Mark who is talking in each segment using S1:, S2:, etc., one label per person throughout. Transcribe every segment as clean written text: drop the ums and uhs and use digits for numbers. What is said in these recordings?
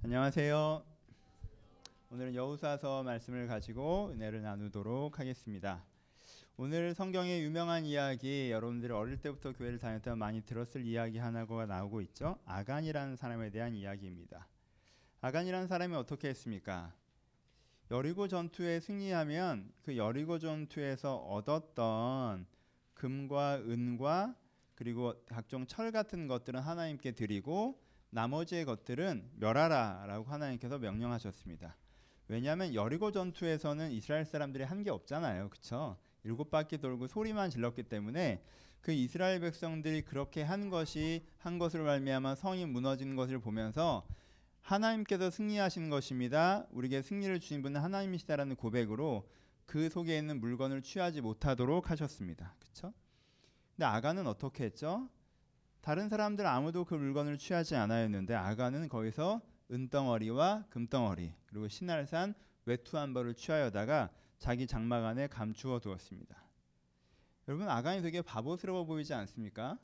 S1: 안녕하세요. 오늘은 여호수아서 말씀을 가지고 은혜를 나누도록 하겠습니다. 오늘 성경의 유명한 이야기, 여러분들이 어릴 때부터 교회를 다녔다면 많이 들었을 이야기 하나가 나오고 있죠. 아간이라는 사람에 대한 이야기입니다. 아간이라는 사람이 어떻게 했습니까? 여리고 전투에 승리하면 그 여리고 전투에서 얻었던 금과 은과 그리고 각종 철 같은 것들은 하나님께 드리고 나머지의 것들은 멸하라라고 하나님께서 명령하셨습니다. 왜냐하면 여리고 전투에서는 이스라엘 사람들이 한 게 없잖아요, 그렇죠? 7바퀴 돌고 소리만 질렀기 때문에 그 이스라엘 백성들이 그렇게 한 것을 말미암아 성이 무너진 것을 보면서 하나님께서 승리하신 것입니다. 우리에게 승리를 주신 분은 하나님이시다라는 고백으로 그 속에 있는 물건을 취하지 못하도록 하셨습니다. 그렇죠? 근데 아간은 어떻게 했죠? 다른 사람들 아무도 그 물건을 취하지 않았는데 아간은 거기서 은덩어리와 금덩어리 그리고 신할산 외투 한 벌을 취하여다가 자기 장막 안에 감추어 두었습니다. 여러분, 아간이 되게 바보스러워 보이지 않습니까?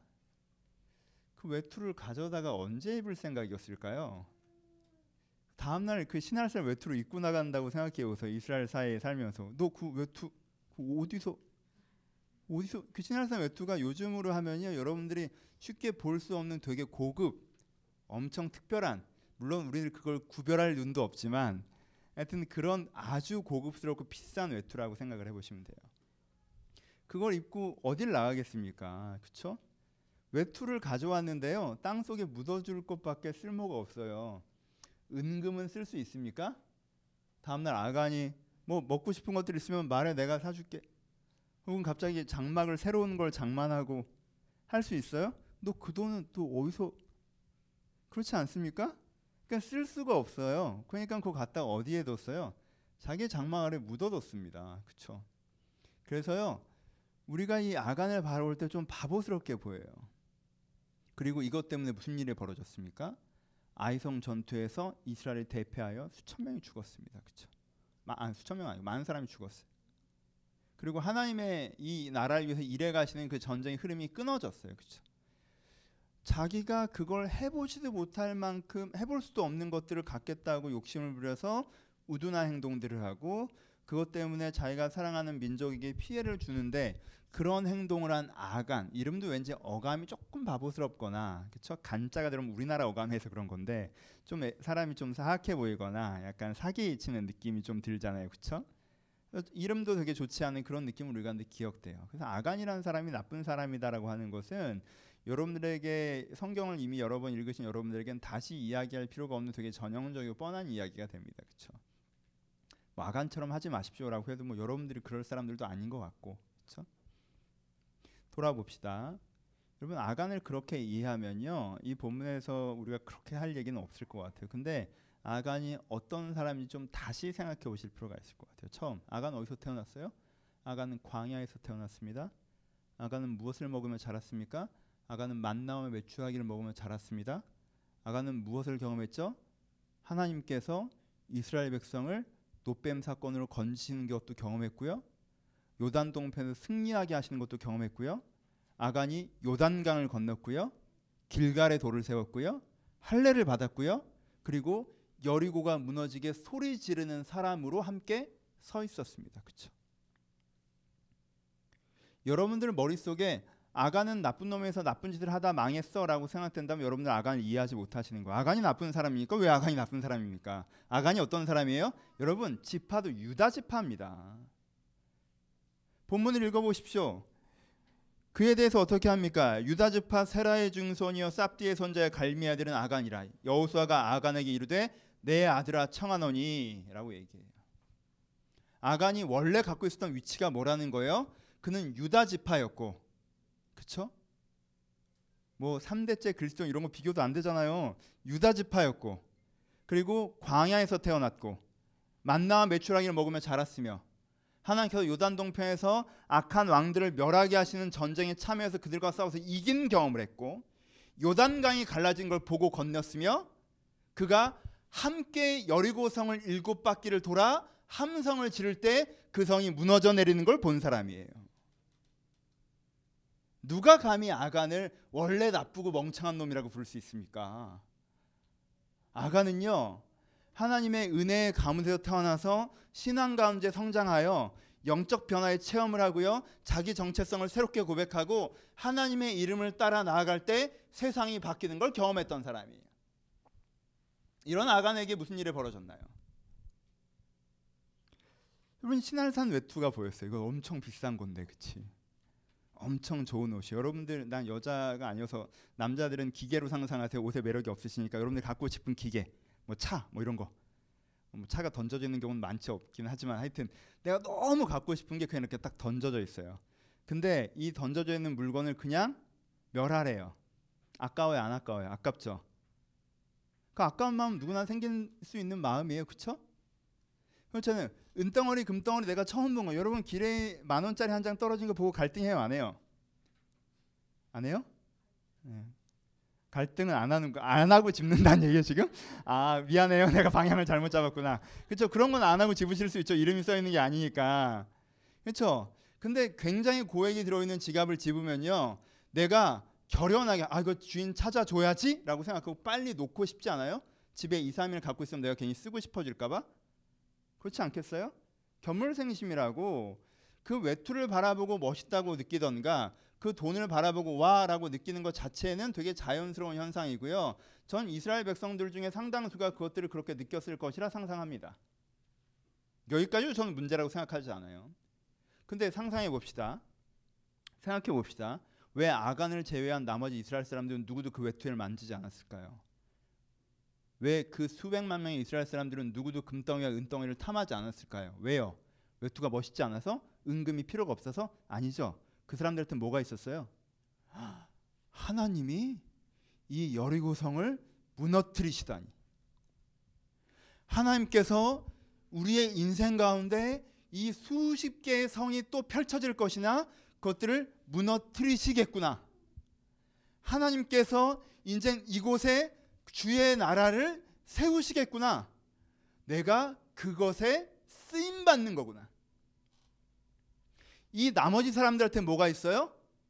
S1: 그 외투를 가져다가 언제 입을 생각이었을까요? 다음날 그 신할산 외투를 입고 나간다고 생각해보세요. 이스라엘 사회에 살면서 너 그 외투 어디서 그 신할산 외투가 요즘으로 하면요, 여러분들이 쉽게 볼 수 없는 되게 고급, 엄청 특별한, 물론 우리는 그걸 구별할 눈도 없지만 하여튼 그런 아주 고급스럽고 비싼 외투라고 생각을 해보시면 돼요. 그걸 입고 어딜 나가겠습니까? 그렇죠? 외투를 가져왔는데요, 땅속에 묻어줄 것밖에 쓸모가 없어요. 은금은 쓸 수 있습니까? 다음날 아간이 뭐 먹고 싶은 것들 있으면 말해, 내가 사줄게. 혹은 갑자기 장막을 새로운 걸 장만하고 할 수 있어요? 너 그 돈은 또 어디서? 그렇지 않습니까? 그러니까 쓸 수가 없어요. 그러니까 그거 갖다가 어디에 뒀어요? 자기 장막 아래 묻어뒀습니다. 그렇죠? 그래서요, 우리가 이 아간을 바라볼 때 좀 바보스럽게 보여요. 그리고 이것 때문에 무슨 일이 벌어졌습니까? 아이성 전투에서 이스라엘을 대표하여 수천 명이 죽었습니다. 그렇죠? 수천 명 아니고 많은 사람이 죽었어요. 그리고 하나님의 이 나라를 위해서 일해 가시는 그 전쟁의 흐름이 끊어졌어요. 그렇죠? 자기가 그걸 해보지도 못할 만큼 해볼 수도 없는 것들을 갖겠다고 욕심을 부려서 우둔한 행동들을 하고 그것 때문에 자기가 사랑하는 민족에게 피해를 주는데 그런 행동을 한 아간, 이름도 왠지 어감이 조금 바보스럽거나, 그렇죠? 간자가 들으면 우리나라 어감에서 그런 건데 좀 사람이 좀 사악해 보이거나 약간 사기치는 느낌이 좀 들잖아요, 그렇죠? 이름도 되게 좋지 않은 그런 느낌을 우리가 기억돼요. 그래서 아간이라는 사람이 나쁜 사람이다라고 하는 것은 여러분들에게 성경을 이미 여러 번 읽으신 여러분들에게는 다시 이야기할 필요가 없는 되게 전형적이고 뻔한 이야기가 됩니다. 그렇죠? 뭐 아간처럼 하지 마십시오라고 해도 뭐 여러분들이 그럴 사람들도 아닌 것 같고, 그렇죠? 돌아봅시다. 여러분, 아간을 그렇게 이해하면요, 이 본문에서 우리가 그렇게 할 얘기는 없을 것 같아요. 근데 아간이 어떤 사람인지 좀 다시 생각해 보실 필요가 있을 것 같아요. 처음, 아간 어디서 태어났어요? 아간은 광야에서 태어났습니다. 아간은 무엇을 먹으며 자랐습니까? 아간은 만나와 메추라기를 먹으며 자랐습니다. 아간은 무엇을 경험했죠? 하나님께서 이스라엘 백성을 노뱀 사건으로 건지시는 것도 경험했고요. 요단 동편에서 승리하게 하시는 것도 경험했고요. 아간이 요단강을 건넜고요. 길갈에 돌을 세웠고요. 할례를 받았고요. 그리고 여리고가 무너지게 소리 지르는 사람으로 함께 서 있었습니다. 그렇죠? 여러분들 머릿속에 아간은 나쁜 놈에서 나쁜 짓을 하다 망했어라고 생각된다면 여러분들 아간을 이해하지 못하시는 거예요. 아간이 나쁜 사람입니까? 왜 아간이 나쁜 사람입니까? 아간이 어떤 사람이에요? 여러분, 지파도 유다 지파입니다. 본문을 읽어보십시오. 그에 대해서 어떻게 합니까? 유다 지파 세라의 증손이여 쌉디의 손자의 갈미 아들은 아간이라. 여호수아가 아간에게 이르되 내 아들아 청하노니 라고 얘기해요. 아간이 원래 갖고 있었던 위치가 뭐라는 거예요? 그는 유다 지파였고, 그쵸? 뭐 3대째 그리스도 이런 거 비교도 안 되잖아요. 유다 지파였고, 그리고 광야에서 태어났고, 만나와 메추라기를 먹으며 자랐으며, 하나님께서 요단 동편에서 악한 왕들을 멸하게 하시는 전쟁에 참여해서 그들과 싸워서 이긴 경험을 했고, 요단강이 갈라진 걸 보고 건넜으며, 그가 함께 여리고성을 7바퀴를 돌아 함성을 지를 때 그 성이 무너져 내리는 걸 본 사람이에요. 누가 감히 아간을 원래 나쁘고 멍청한 놈이라고 부를 수 있습니까? 아간은요, 하나님의 은혜의 가운데서 태어나서 신앙 가운데 성장하여 영적 변화의 체험을 하고요, 자기 정체성을 새롭게 고백하고 하나님의 이름을 따라 나아갈 때 세상이 바뀌는 걸 경험했던 사람이에요. 이런 아간에게 무슨 일이 벌어졌나요? 여러분, 신할산 외투가 보였어요. 이거 엄청 비싼 건데, 그치? 엄청 좋은 옷이. 여러분들, 난 여자가 아니어서 남자들은 기계로 상상하세요. 옷에 매력이 없으시니까 여러분들 갖고 싶은 기계, 뭐 차, 뭐 이런 거, 뭐 차가 던져져 있는 경우는 많지 없긴 하지만 하여튼 내가 너무 갖고 싶은 게 그냥 이렇게 딱 던져져 있어요. 근데 이 던져져 있는 물건을 그냥 멸하래요. 아까워요, 안 아까워요? 아깝죠. 그 아까운 마음 누구나 생길 수 있는 마음이에요, 그렇죠? 그렇잖아요. 은덩어리 금덩어리 내가 처음 본 거. 여러분, 길에 10,000원짜리 한 장 떨어진 거 보고 갈등해요, 안 해요? 안 해요? 네. 갈등은 안 하는 거, 안 하고 짚는다는 얘기예요 지금? 아, 미안해요, 내가 방향을 잘못 잡았구나. 그렇죠? 그런 건 안 하고 짚으실 수 있죠. 이름이 써 있는 게 아니니까. 그렇죠? 근데 굉장히 고액이 들어있는 지갑을 집으면요, 내가 결연하게 이거 주인 찾아줘야지 라고 생각하고 빨리 놓고 싶지 않아요? 집에 2-3일 갖고 있으면 내가 괜히 쓰고 싶어질까 봐? 그렇지 않겠어요? 견물생심이라고, 그 외투를 바라보고 멋있다고 느끼던가 그 돈을 바라보고 와라고 느끼는 것 자체는 되게 자연스러운 현상이고요. 전 이스라엘 백성들 중에 상당수가 그것들을 그렇게 느꼈을 것이라 상상합니다. 여기까지도 저는 문제라고 생각하지 않아요. 근데 상상해 봅시다. 생각해 봅시다. 왜 아간을 제외한 나머지 이스라엘 사람들은 누구도 그 외투를 만지지 않았을까요? 왜 그 수백만 명의 이스라엘 사람들은 누구도 금덩이와 은덩이를 탐하지 않았을까요? 왜요? 외투가 멋있지 않아서? 은금이 필요가 없어서? 아니죠. 그 사람들한테 뭐가 있었어요? 하나님이 이 여리고성을 무너뜨리시다니. 하나님께서 우리의 인생 가운데 이 수십 개의 성이 또 펼쳐질 것이나 그것들을 무너뜨리시겠구나. 하나님께서 이제 이곳에 주의 나라를 세우시겠구나. 내가 그것에 쓰임 받는 거구나. 이 나머지 사람들한테 뭐가 있어요?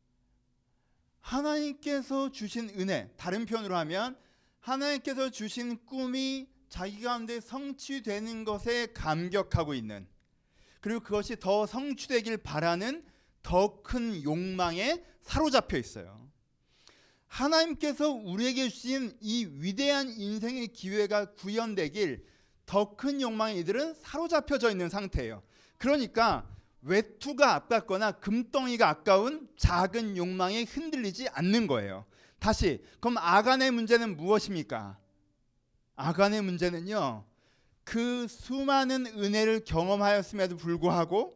S1: 하나님께서 주신 은혜, 다른 표현으로 하면 하나님께서 주신 꿈이 자기 가운데 성취되는 것에 감격하고 있는, 그리고 그것이 더 성취되길 바라는 더 큰 욕망에 사로잡혀 있어요. 하나님께서 우리에게 주신 이 위대한 인생의 기회가 구현되길 더 큰 욕망에 이들은 사로잡혀져 있는 상태예요. 그러니까 외투가 아깝거나 금덩이가 아까운 작은 욕망에 흔들리지 않는 거예요. 다시, 그럼 아간의 문제는 무엇입니까? 아간의 문제는요, 그 수많은 은혜를 경험하였음에도 불구하고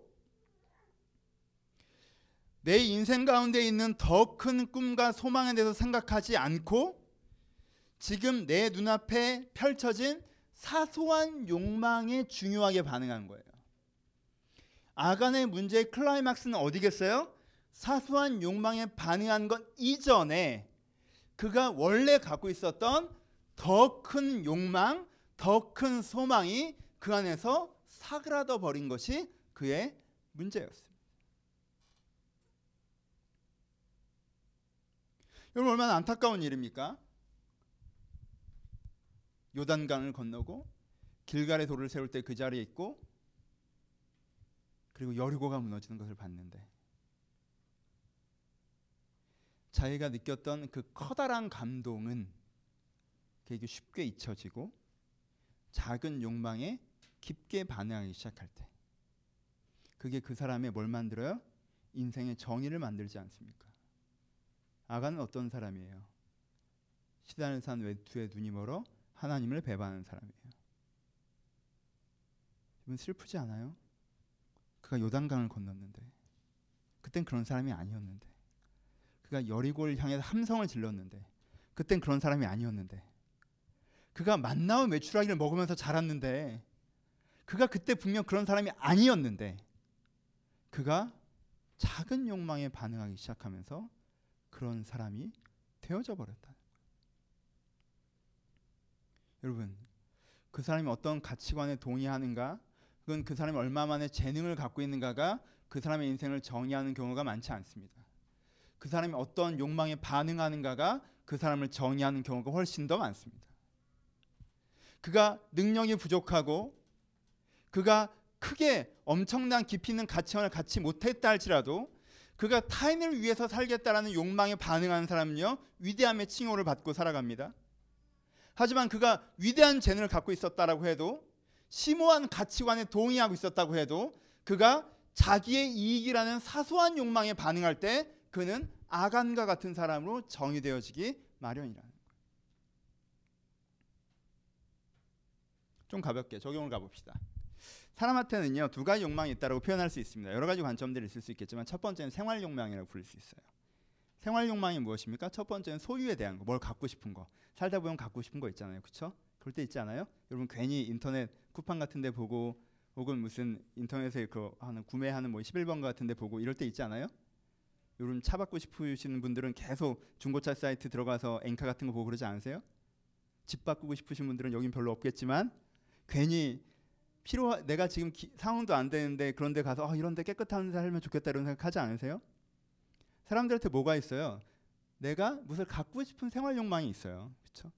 S1: 내 인생 가운데 있는 더 큰 꿈과 소망에 대해서 생각하지 않고 지금 내 눈앞에 펼쳐진 사소한 욕망에 중요하게 반응한 거예요. 아간의 문제의 클라이막스는 어디겠어요? 사소한 욕망에 반응한 것 이전에 그가 원래 갖고 있었던 더 큰 욕망, 더 큰 소망이 그 안에서 사그라져 버린 것이 그의 문제였습니다. 여러분, 얼마나 안타까운 일입니까? 요단강을 건너고 길갈의 돌을 세울 때 그 자리에 있고, 그리고 여리고가 무너지는 것을 봤는데 자기가 느꼈던 그 커다란 감동은 그에게 쉽게 잊혀지고 작은 욕망에 깊게 반응하기 시작할 때, 그게 그 사람의 뭘 만들어요? 인생의 정의를 만들지 않습니까? 아간은 어떤 사람이에요? 시달산 외투에 눈이 멀어 하나님을 배반하는 사람이에요. 여러분, 슬프지 않아요? 그가 요단강을 건넜는데, 그땐 그런 사람이 아니었는데, 그가 여리고를 향해 함성을 질렀는데, 그땐 그런 사람이 아니었는데, 그가 만나와 메추라기를 먹으면서 자랐는데, 그가 그때 분명 그런 사람이 아니었는데, 그가 작은 욕망에 반응하기 시작하면서 그런 사람이 되어져 버렸다. 여러분, 그 사람이 어떤 가치관에 동의하는가, 그건 그 사람이 얼마만의 재능을 갖고 있는가가 그 사람의 인생을 정의하는 경우가 많지 않습니다. 그 사람이 어떤 욕망에 반응하는가가 그 사람을 정의하는 경우가 훨씬 더 많습니다. 그가 능력이 부족하고 그가 크게 엄청난 깊이 있는 가치관을 갖지 못했다 할지라도 그가 타인을 위해서 살겠다라는 욕망에 반응하는 사람은요, 위대함의 칭호를 받고 살아갑니다. 하지만 그가 위대한 재능을 갖고 있었다라고 해도, 심오한 가치관에 동의하고 있었다고 해도, 그가 자기의 이익이라는 사소한 욕망에 반응할 때 그는 아간과 같은 사람으로 정의되어지기 마련이라는 거예요. 좀 가볍게 적용을 가봅시다. 사람한테는요, 두 가지 욕망이 있다고 표현할 수 있습니다. 여러 가지 관점들이 있을 수 있겠지만 첫 번째는 생활 욕망이라고 부를 수 있어요. 생활 욕망이 무엇입니까? 첫 번째는 소유에 대한 거, 뭘 갖고 싶은 거. 살다 보면 갖고 싶은 거 있잖아요, 그렇죠? 그럴 때 있지 않아요? 여러분 괜히 인터넷 쿠팡 같은데 보고, 혹은 무슨 인터넷에 그 하는 구매하는 뭐 11번 같은데 보고 이럴 때 있지 않아요? 여러분 차 받고 싶으시는 분들은 계속 중고차 사이트 들어가서 엔카 같은 거 보고 그러지 않으세요? 집 바꾸고 싶으신 분들은 여긴 별로 없겠지만 괜히 내가 지금 상황도 안 되는데 그런 데 가서 이런 데 깨끗한 데 살면 좋겠다 이런 생각하지 않으세요? 사람들한테 뭐가 있어요? 내가 무엇을 갖고 싶은 생활 욕망이 있어요. 그렇죠?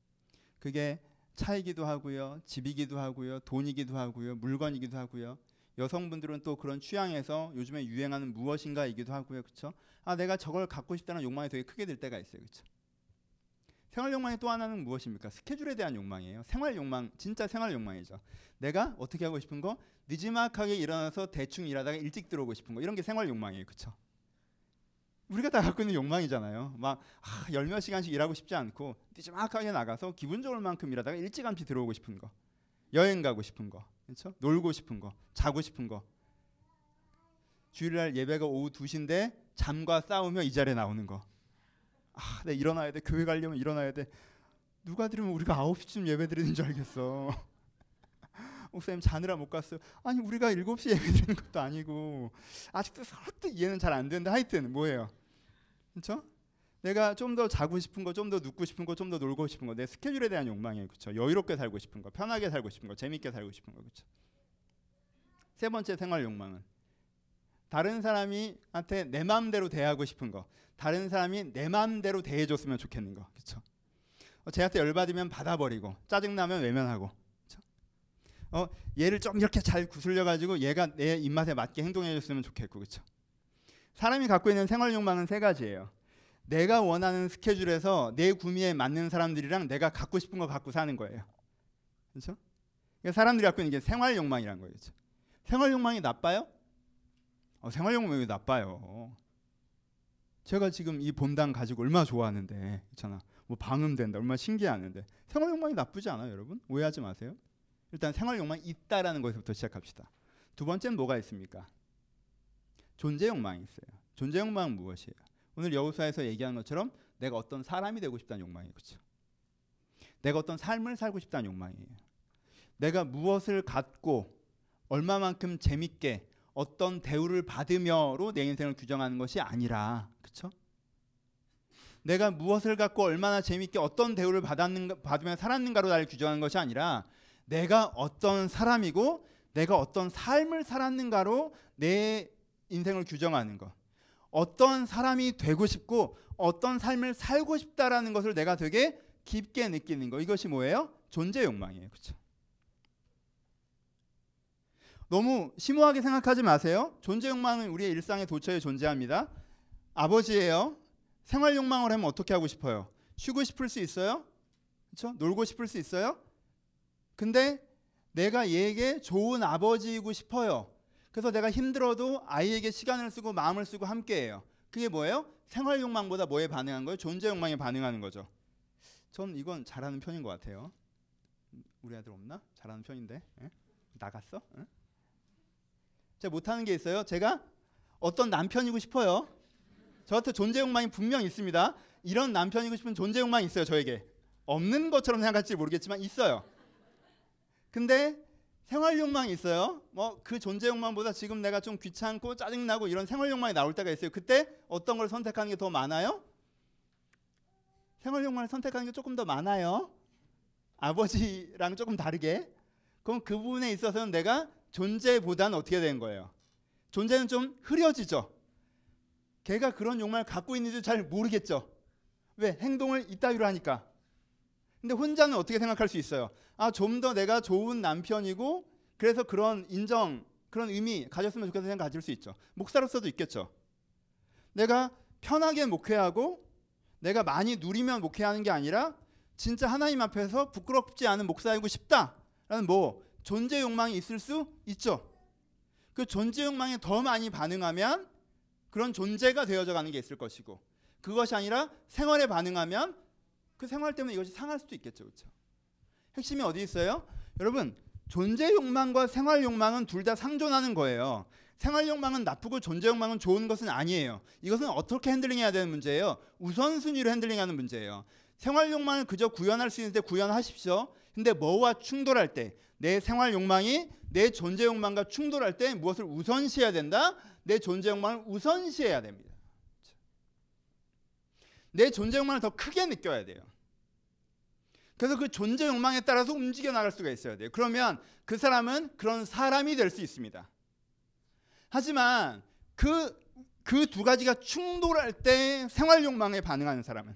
S1: 그게 차이기도 하고요, 집이기도 하고요, 돈이기도 하고요, 물건이기도 하고요. 여성분들은 또 그런 취향에서 요즘에 유행하는 무엇인가이기도 하고요. 그렇죠? 내가 저걸 갖고 싶다는 욕망이 되게 크게 들 때가 있어요. 그렇죠? 생활 욕망의 또 하나는 무엇입니까? 스케줄에 대한 욕망이에요. 생활 욕망, 진짜 생활 욕망이죠. 내가 어떻게 하고 싶은 거? 느지막하게 일어나서 대충 일하다가 일찍 들어오고 싶은 거. 이런 게 생활 욕망이에요. 그렇죠? 우리가 다 갖고 있는 욕망이잖아요. 막 열 몇 시간씩 일하고 싶지 않고 느지막하게 나가서 기분 좋을 만큼 일하다가 일찌감치 들어오고 싶은 거. 여행 가고 싶은 거. 그렇죠? 놀고 싶은 거. 자고 싶은 거. 주일날 예배가 오후 2시인데 잠과 싸우며 이 자리에 나오는 거. 내가 일어나야 돼. 교회 가려면 일어나야 돼. 누가 들으면 우리가 9시쯤 예배 드리는 줄 알겠어. 목사님 자느라 못 갔어요. 아니 우리가 7시 예배 드리는 것도 아니고 아직도 서로 이해는 잘 안 되는데 하여튼 뭐예요? 그렇죠? 내가 좀 더 자고 싶은 거, 좀 더 눕고 싶은 거, 좀 더 놀고 싶은 거, 내 스케줄에 대한 욕망이에요. 그렇죠? 여유롭게 살고 싶은 거, 편하게 살고 싶은 거, 재밌게 살고 싶은 거. 그렇죠? 세 번째 생활 욕망은 다른 사람이한테 내 마음대로 대하고 싶은 거, 다른 사람이 내 마음대로 대해줬으면 좋겠는 거. 그렇죠? 쟤한테 열받으면 받아버리고 짜증나면 외면하고. 그렇죠? 얘를 좀 이렇게 잘 구슬려가지고 얘가 내 입맛에 맞게 행동해줬으면 좋겠고. 그렇죠? 사람이 갖고 있는 생활 욕망은 세 가지예요. 내가 원하는 스케줄에서 내 구미에 맞는 사람들이랑 내가 갖고 싶은 거 갖고 사는 거예요. 그렇죠? 그러니까 사람들이 갖고 있는 게 생활 욕망이라는 거예요. 그렇죠? 생활 욕망이 나빠요? 생활 욕망이 왜 나빠요? 제가 지금 이 본당 가지고 얼마나 좋아하는데, 있잖아. 뭐 방음된다, 얼마나 신기하는데 생활 욕망이 나쁘지 않아요, 여러분? 오해하지 마세요. 일단 생활 욕망이 있다라는 것부터 시작합시다. 두 번째는 뭐가 있습니까? 존재 욕망이 있어요. 존재 욕망은 무엇이에요? 오늘 여호수아에서 얘기한 것처럼 내가 어떤 사람이 되고 싶다는 욕망이에요. 그렇죠? 내가 어떤 삶을 살고 싶다는 욕망이에요. 내가 무엇을 갖고 얼마만큼 재밌게 어떤 대우를 받으며로 내 인생을 규정하는 것이 아니라, 그렇죠? 내가 무엇을 갖고 얼마나 재밌게 어떤 대우를 받으며 살았는가로 나를 규정하는 것이 아니라 내가 어떤 사람이고 내가 어떤 삶을 살았는가로 내 인생을 규정하는 것. 어떤 사람이 되고 싶고 어떤 삶을 살고 싶다라는 것을 내가 되게 깊게 느끼는 것. 이것이 뭐예요? 존재 욕망이에요. 그렇죠? 너무 심오하게 생각하지 마세요. 존재 욕망은 우리의 일상에 도처에 존재합니다. 아버지예요. 생활 욕망을 하면 어떻게 하고 싶어요? 쉬고 싶을 수 있어요? 그렇죠? 놀고 싶을 수 있어요? 근데 내가 얘에게 좋은 아버지이고 싶어요. 그래서 내가 힘들어도 아이에게 시간을 쓰고 마음을 쓰고 함께해요. 그게 뭐예요? 생활 욕망보다 뭐에 반응한 거예요? 존재 욕망에 반응하는 거죠. 전 이건 잘하는 편인 것 같아요. 우리 아들 없나? 잘하는 편인데. 에? 나갔어? 에? 제가 못하는 게 있어요. 제가 어떤 남편이고 싶어요. 저한테 존재 욕망이 분명 있습니다. 이런 남편이고 싶은 존재 욕망이 있어요. 저에게. 없는 것처럼 생각할지 모르겠지만 있어요. 근데 생활 욕망이 있어요. 뭐 그 존재 욕망보다 지금 내가 좀 귀찮고 짜증나고 이런 생활 욕망이 나올 때가 있어요. 그때 어떤 걸 선택하는 게 더 많아요? 생활 욕망을 선택하는 게 조금 더 많아요. 아버지랑 조금 다르게. 그럼 그 부분에 있어서는 내가 존재보다는 어떻게 되는 거예요? 존재는 좀 흐려지죠. 걔가 그런 욕망을 갖고 있는지 잘 모르겠죠. 왜? 행동을 이따위로 하니까. 근데 혼자는 어떻게 생각할 수 있어요? 좀 더 내가 좋은 남편이고 그래서 그런 인정, 그런 의미 가졌으면 좋겠다는 생각 가질 수 있죠. 목사로서도 있겠죠. 내가 편하게 목회하고 내가 많이 누리면 목회하는 게 아니라 진짜 하나님 앞에서 부끄럽지 않은 목사이고 싶다라는 존재 욕망이 있을 수 있죠. 그 존재 욕망에 더 많이 반응하면 그런 존재가 되어져 가는 게 있을 것이고, 그것이 아니라 생활에 반응하면 그 생활 때문에 이것이 상할 수도 있겠죠. 그렇죠? 핵심이 어디 있어요? 여러분, 존재 욕망과 생활 욕망은 둘 다 상존하는 거예요. 생활 욕망은 나쁘고 존재 욕망은 좋은 것은 아니에요. 이것은 어떻게 핸들링해야 되는 문제예요. 우선순위로 핸들링하는 문제예요. 생활 욕망을 그저 구현할 수 있는데 구현하십시오. 근데 뭐와 충돌할 때, 내 생활 욕망이 내 존재 욕망과 충돌할 때 무엇을 우선시해야 된다? 내 존재 욕망을 우선시해야 됩니다. 내 존재 욕망을 더 크게 느껴야 돼요. 그래서 그 존재 욕망에 따라서 움직여 나갈 수가 있어야 돼요. 그러면 그 사람은 그런 사람이 될 수 있습니다. 하지만 그 두 가지가 충돌할 때 생활 욕망에 반응하는 사람은,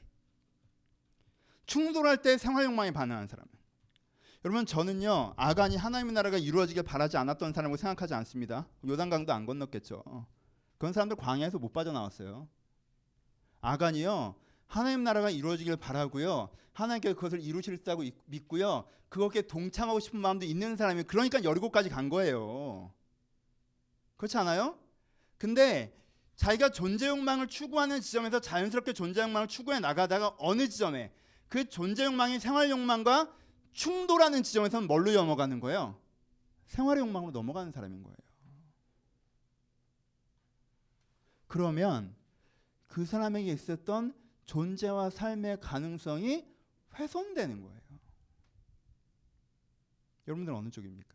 S1: 충돌할 때 생활 욕망에 반응하는 사람은, 여러분, 저는요 아간이 하나님의 나라가 이루어지길 바라지 않았던 사람이라고 생각하지 않습니다. 요단강도 안 건넜겠죠. 그런 사람들 광야에서 못 빠져나왔어요. 아간이요 하나님 나라가 이루어지길 바라고요, 하나님께서 그것을 이루실다고 믿고요, 그것에 동참하고 싶은 마음도 있는 사람이, 그러니까 여리고까지 간 거예요. 그렇지 않아요? 근데 자기가 존재 욕망을 추구하는 지점에서 자연스럽게 존재 욕망을 추구해 나가다가 어느 지점에 그 존재 욕망이 생활 욕망과 충돌하는 지점에서는 뭘로 넘어가는 거예요? 생활의 욕망으로 넘어가는 사람인 거예요. 그러면 그 사람에게 있었던 존재와 삶의 가능성이 훼손되는 거예요. 여러분들은 어느 쪽입니까?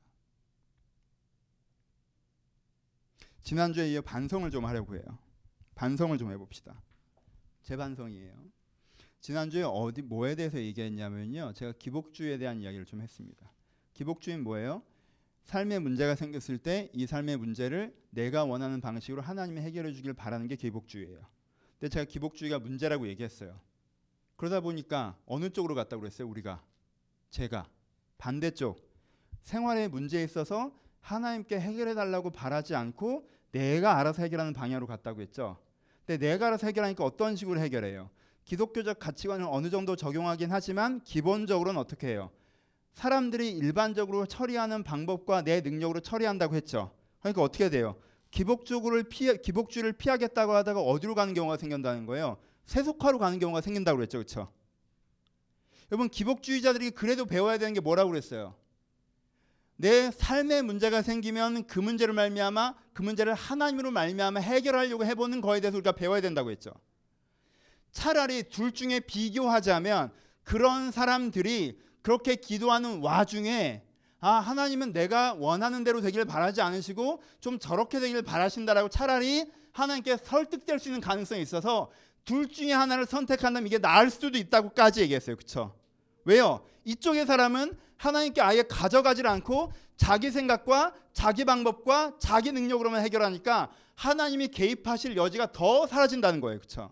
S1: 지난주에 이어 반성을 좀 하려고 해요. 반성을 좀 해봅시다. 제 반성이에요. 지난주에 뭐에 대해서 얘기했냐면요, 제가 기복주의에 대한 이야기를 좀 했습니다. 기복주의는 뭐예요? 삶에 문제가 생겼을 때 이 삶의 문제를 내가 원하는 방식으로 하나님이 해결해 주길 바라는 게 기복주의예요. 근데 제가 기복주의가 문제라고 얘기했어요. 그러다 보니까 어느 쪽으로 갔다고 그랬어요? 제가 반대쪽, 생활의 문제에 있어서 하나님께 해결해 달라고 바라지 않고 내가 알아서 해결하는 방향으로 갔다고 했죠. 근데 내가 알아서 해결하니까 어떤 식으로 해결해요? 기독교적 가치관을 어느 정도 적용하긴 하지만 기본적으로는 어떻게 해요? 사람들이 일반적으로 처리하는 방법과 내 능력으로 처리한다고 했죠. 그러니까 어떻게 돼요? 기복주의를 피하겠다고 하다가 어디로 가는 경우가 생긴다는 거예요? 세속화로 가는 경우가 생긴다고 그랬죠. 그렇죠? 여러분, 기복주의자들이 그래도 배워야 되는 게 뭐라고 그랬어요? 내 삶에 문제가 생기면 그 문제를 말미암아, 그 문제를 하나님으로 말미암아 해결하려고 해보는 거에 대해서 우리가 배워야 된다고 했죠. 차라리 둘 중에 비교하자면 그런 사람들이 그렇게 기도하는 와중에 하나님은 내가 원하는 대로 되기를 바라지 않으시고 좀 저렇게 되기를 바라신다라고 차라리 하나님께 설득될 수 있는 가능성이 있어서 둘 중에 하나를 선택한다면 이게 나을 수도 있다고까지 얘기했어요. 그렇죠? 왜요? 이쪽의 사람은 하나님께 아예 가져가질 않고 자기 생각과 자기 방법과 자기 능력으로만 해결하니까 하나님이 개입하실 여지가 더 사라진다는 거예요. 그렇죠?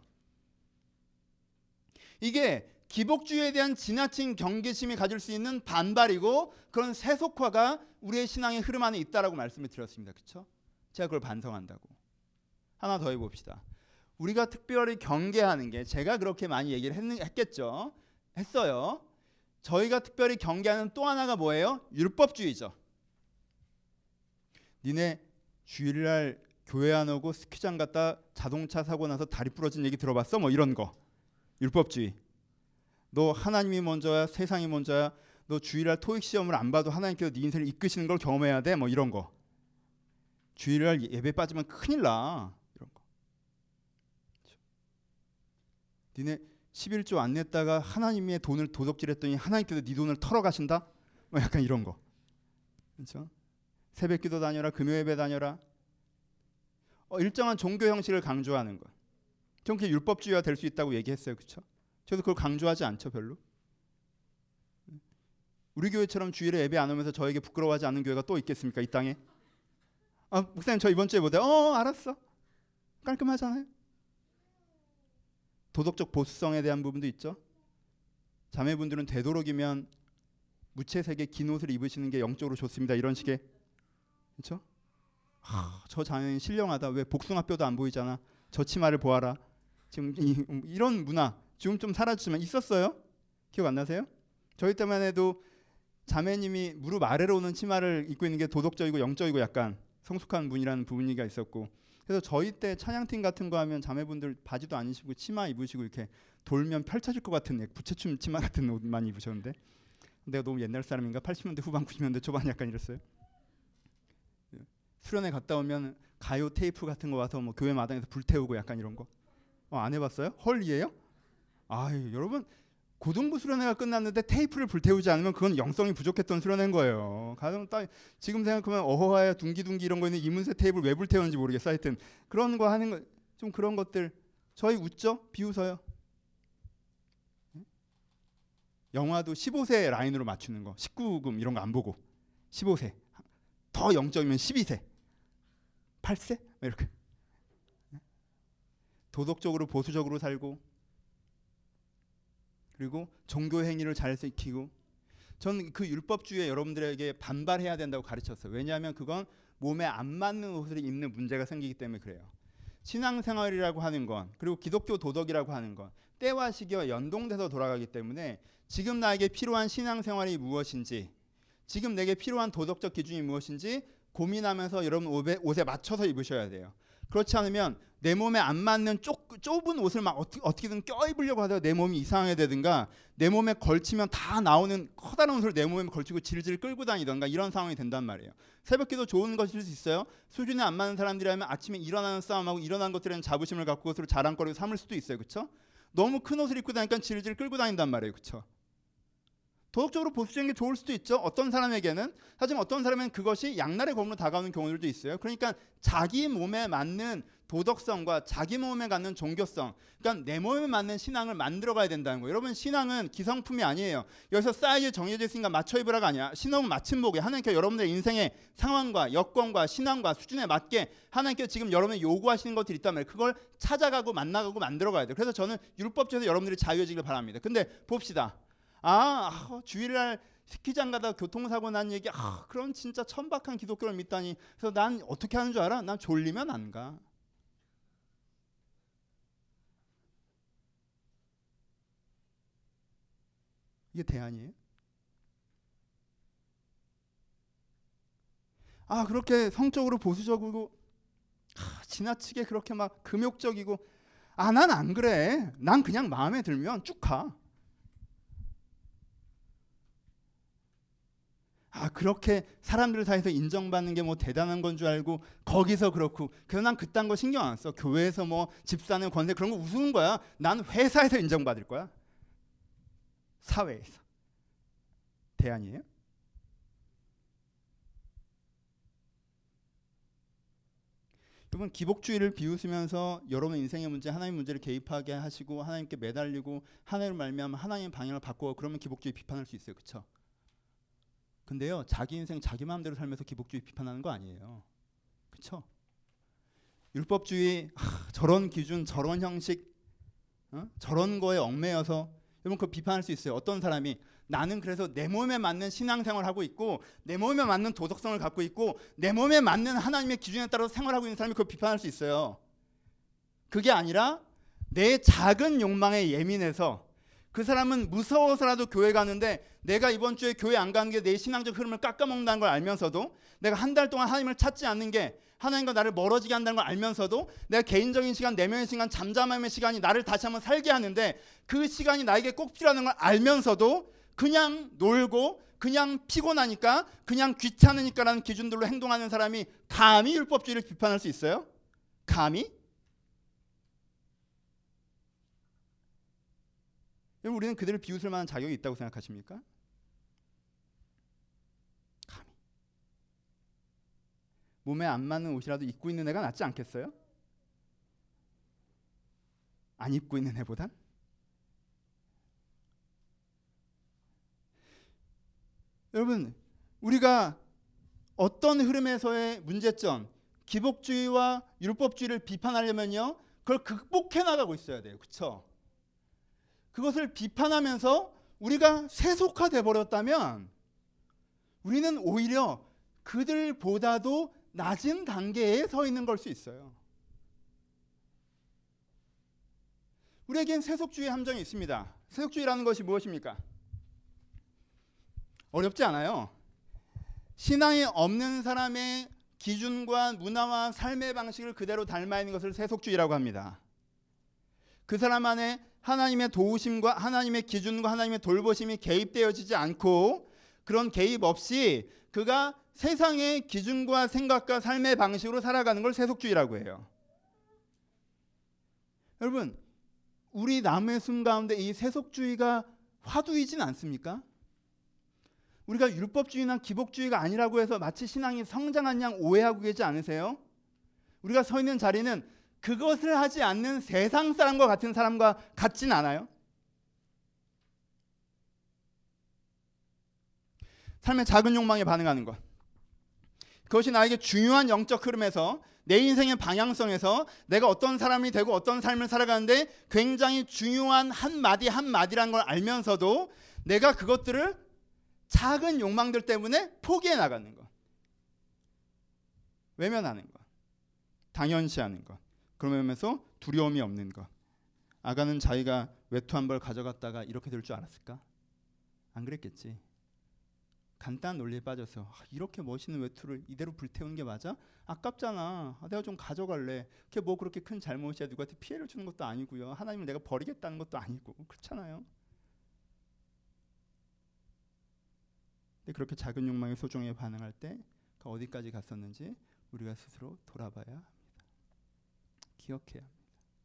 S1: 이게 기복주의에 대한 지나친 경계심이 가질 수 있는 반발이고, 그런 세속화가 우리의 신앙의 흐름 안에 있다라고 말씀을 드렸습니다. 그렇죠? 제가 그걸 반성한다고. 하나 더 해봅시다. 우리가 특별히 경계하는 게, 제가 그렇게 많이 얘기를 했어요. 저희가 특별히 경계하는 또 하나가 뭐예요? 율법주의죠. 니네 주일날 교회 안 오고 스키장 갔다 자동차 사고 나서 다리 부러진 얘기 들어봤어? 뭐 이런 거. 율법주의. 너 하나님이 먼저야, 세상이 먼저야. 너 주일날 토익 시험을 안 봐도 하나님께서 네 인생을 이끄시는 걸 경험해야 돼. 뭐 이런 거. 주일날 예배 빠지면 큰일 나. 이런 거. 니네 11조 안 냈다가 하나님의 돈을 도둑질했더니 하나님께서 네 돈을 털어가신다? 뭐 약간 이런 거. 그렇죠? 새벽기도 다녀라, 금요예배 다녀라. 일정한 종교 형식을 강조하는 거. 좀 그게 율법주의가 될 수 있다고 얘기했어요. 그렇죠? 저도 그걸 강조하지 않죠, 별로. 우리 교회처럼 주일에 예배 안 오면서 저에게 부끄러워하지 않는 교회가 또 있겠습니까, 이 땅에? 목사님 저 이번 주에 못 와요. 알았어. 깔끔하잖아요. 도덕적 보수성에 대한 부분도 있죠. 자매분들은 되도록이면 무채색의 긴 옷을 입으시는 게 영적으로 좋습니다. 이런 식의, 그렇죠? 저 자매는 신령하다. 왜 복숭아뼈도 안 보이잖아. 저 치마를 보아라. 지금 이런 문화 지금 좀 사라지지만 있었어요. 기억 안 나세요? 저희 때만 해도 자매님이 무릎 아래로 오는 치마를 입고 있는 게 도덕적이고 영적이고 약간 성숙한 분이라는 분위기가 있었고, 그래서 저희 때 찬양팀 같은 거 하면 자매분들 바지도 안 입으시고 치마 입으시고 이렇게 돌면 펼쳐질 것 같은 부채춤 치마 같은 옷만 입으셨는데, 내가 너무 옛날 사람인가? 80년대 후반 90년대 초반 약간 이랬어요. 수련회 갔다 오면 가요 테이프 같은 거 와서 뭐 교회 마당에서 불 태우고 약간 이런 거 안 해봤어요? 헐이에요? 여러분 고등부 수련회가 끝났는데 테이프를 불태우지 않으면 그건 영성이 부족했던 수련회인 거예요. 가령 지금 생각하면 어허하야 둥기둥기 이런 거 있는 이문세 테이프를 왜 불태우는지 모르겠어. 하여튼 그런 거 하는 거, 좀 그런 것들 저희 웃죠? 비웃어요. 영화도 15세 라인으로 맞추는 거, 19금 이런 거 안 보고 15세 더 0점이면 12세 8세 이렇게 도덕적으로 보수적으로 살고, 그리고 종교 행위를 잘 지키고. 저는 그 율법주의에 여러분들에게 반발해야 된다고 가르쳤어요. 왜냐하면 그건 몸에 안 맞는 옷을 입는 문제가 생기기 때문에 그래요. 신앙생활이라고 하는 건, 그리고 기독교 도덕이라고 하는 건 때와 시기와 연동돼서 돌아가기 때문에 지금 나에게 필요한 신앙생활이 무엇인지, 지금 내게 필요한 도덕적 기준이 무엇인지 고민하면서 여러분 옷에 맞춰서 입으셔야 돼요. 그렇지 않으면 내 몸에 안 맞는 좁은 옷을 막 어떻게든 껴입으려고 하다가 내 몸이 이상하게 되든가, 내 몸에 걸치면 다 나오는 커다란 옷을 내 몸에 걸치고 질질 끌고 다니던가 이런 상황이 된단 말이에요. 새벽기도 좋은 것일 수 있어요. 수준에 안 맞는 사람들이라면 아침에 일어나는 싸움하고 일어난 것들에는 자부심을 갖고 그것을 자랑거리로 삼을 수도 있어요. 그렇죠? 너무 큰 옷을 입고 다니니까 질질 끌고 다닌단 말이에요. 그렇죠? 도덕적으로 보수적인 게 좋을 수도 있죠. 어떤 사람에게는. 하지만 어떤 사람은 그것이 양날의 검으로 다가오는 경우들도 있어요. 그러니까 자기 몸에 맞는 도덕성과 자기 몸에 갖는 종교성, 그러니까 내 몸에 맞는 신앙을 만들어가야 된다는 거예요. 여러분, 신앙은 기성품이 아니에요. 여기서 사이즈 정해져 있으니까 맞춰 입으라가 아니야. 신앙은 맞춤복이에요. 하나님께서 여러분들의 인생의 상황과 여건과 신앙과 수준에 맞게 하나님께서 지금 여러분이 요구하시는 것들이 있단 말이에요. 그걸 찾아가고 만나가고 만들어가야 돼요. 그래서 저는 율법주의에서 여러분들이 자유해지길 바랍니다. 근데 봅시다. 주일날 스키장 가다 교통사고 난 얘기, 그런 진짜 천박한 기독교를 믿다니. 그래서 난 어떻게 하는 줄 알아? 난 졸리면 안 가. 이게 대안이에요? 그렇게 성적으로 보수적이고 지나치게 그렇게 막 금욕적이고, 난 안 그래. 난 그냥 마음에 들면 쭉 가. 그렇게 사람들 사이에서 인정받는 게 뭐 대단한 건 줄 알고 거기서 그렇고, 그래서 난 그딴 거 신경 안 써. 교회에서 뭐 집사는 권세 그런 거 우스운 거야. 난 회사에서 인정받을 거야. 사회에서. 대안이에요? 여러분, 기복주의를 비웃으면서 여러분 인생의 문제, 하나님 문제를 개입하게 하시고 하나님께 매달리고 하나님을 말미암아 하나님의 방향을 바꾸고, 그러면 기복주의 비판할 수 있어요. 그렇죠? 근데요, 자기 인생 자기 마음대로 살면서 기복주의 비판하는 거 아니에요. 그렇죠? 율법주의, 저런 기준, 저런 형식, 저런 거에 얽매여서 여러분 그거 비판할 수 있어요. 어떤 사람이 나는 그래서 내 몸에 맞는 신앙생활을 하고 있고, 내 몸에 맞는 도덕성을 갖고 있고, 내 몸에 맞는 하나님의 기준에 따라서 생활하고 있는 사람이 그걸 비판할 수 있어요. 그게 아니라 내 작은 욕망에 예민해서, 그 사람은 무서워서라도 교회 가는데 내가 이번 주에 교회 안 가는 게 내 신앙적 흐름을 깎아먹는다는 걸 알면서도, 내가 한 달 동안 하나님을 찾지 않는 게 하나님과 나를 멀어지게 한다는 걸 알면서도, 내가 개인적인 시간, 내면의 시간, 잠잠함의 시간이 나를 다시 한번 살게 하는데 그 시간이 나에게 꼭 필요하다는 걸 알면서도 그냥 놀고 그냥 피곤하니까 그냥 귀찮으니까라는 기준들로 행동하는 사람이 감히 율법주의를 비판할 수 있어요? 감히? 여러분, 우리는 그들을 비웃을 만한 자격이 있다고 생각하십니까? 감히. 몸에 안 맞는 옷이라도 입고 있는 애가 낫지 않겠어요? 안 입고 있는 애보단? 여러분, 우리가 어떤 흐름에서의 문제점, 기복주의와 율법주의를 비판하려면요, 그걸 극복해 나가고 있어야 돼요. 그렇죠? 그것을 비판하면서 우리가 세속화돼 버렸다면 우리는 오히려 그들보다도 낮은 단계에 서 있는 걸 수 있어요. 우리에겐 세속주의 함정이 있습니다. 세속주의라는 것이 무엇입니까? 어렵지 않아요. 신앙이 없는 사람의 기준과 문화와 삶의 방식을 그대로 닮아 있는 것을 세속주의라고 합니다. 그 사람 안에 하나님의 도우심과 하나님의 기준과 하나님의 돌보심이 개입되어지지 않고 그런 개입 없이 그가 세상의 기준과 생각과 삶의 방식으로 살아가는 걸 세속주의라고 해요. 여러분, 우리 남의 삶 가운데 이 세속주의가 화두이진 않습니까? 우리가 율법주의나 기복주의가 아니라고 해서 마치 신앙이 성장한 양 오해하고 계시지 않으세요? 우리가 서 있는 자리는 그것을 하지 않는 세상 사람과 같은 사람과 같진 않아요. 삶의 작은 욕망에 반응하는 것, 그것이 나에게 중요한 영적 흐름에서 내 인생의 방향성에서 내가 어떤 사람이 되고 어떤 삶을 살아가는데 굉장히 중요한 한마디 한마디라는 걸 알면서도 내가 그것들을 작은 욕망들 때문에 포기해 나가는 것, 외면하는 것, 당연시하는 것, 그러면서 두려움이 없는 것. 아가는 자기가 외투 한 벌 가져갔다가 이렇게 될 줄 알았을까? 안 그랬겠지. 간단한 논리에 빠져서 이렇게 멋있는 외투를 이대로 불태우는 게 맞아? 아깝잖아. 내가 좀 가져갈래. 그게 뭐 그렇게 큰 잘못이야. 누구한테 피해를 주는 것도 아니고요. 하나님을 내가 버리겠다는 것도 아니고. 그렇잖아요. 근데 그렇게 작은 욕망의 소중에 반응할 때 어디까지 갔었는지 우리가 스스로 돌아봐야 합니다. 기억해야 합니다.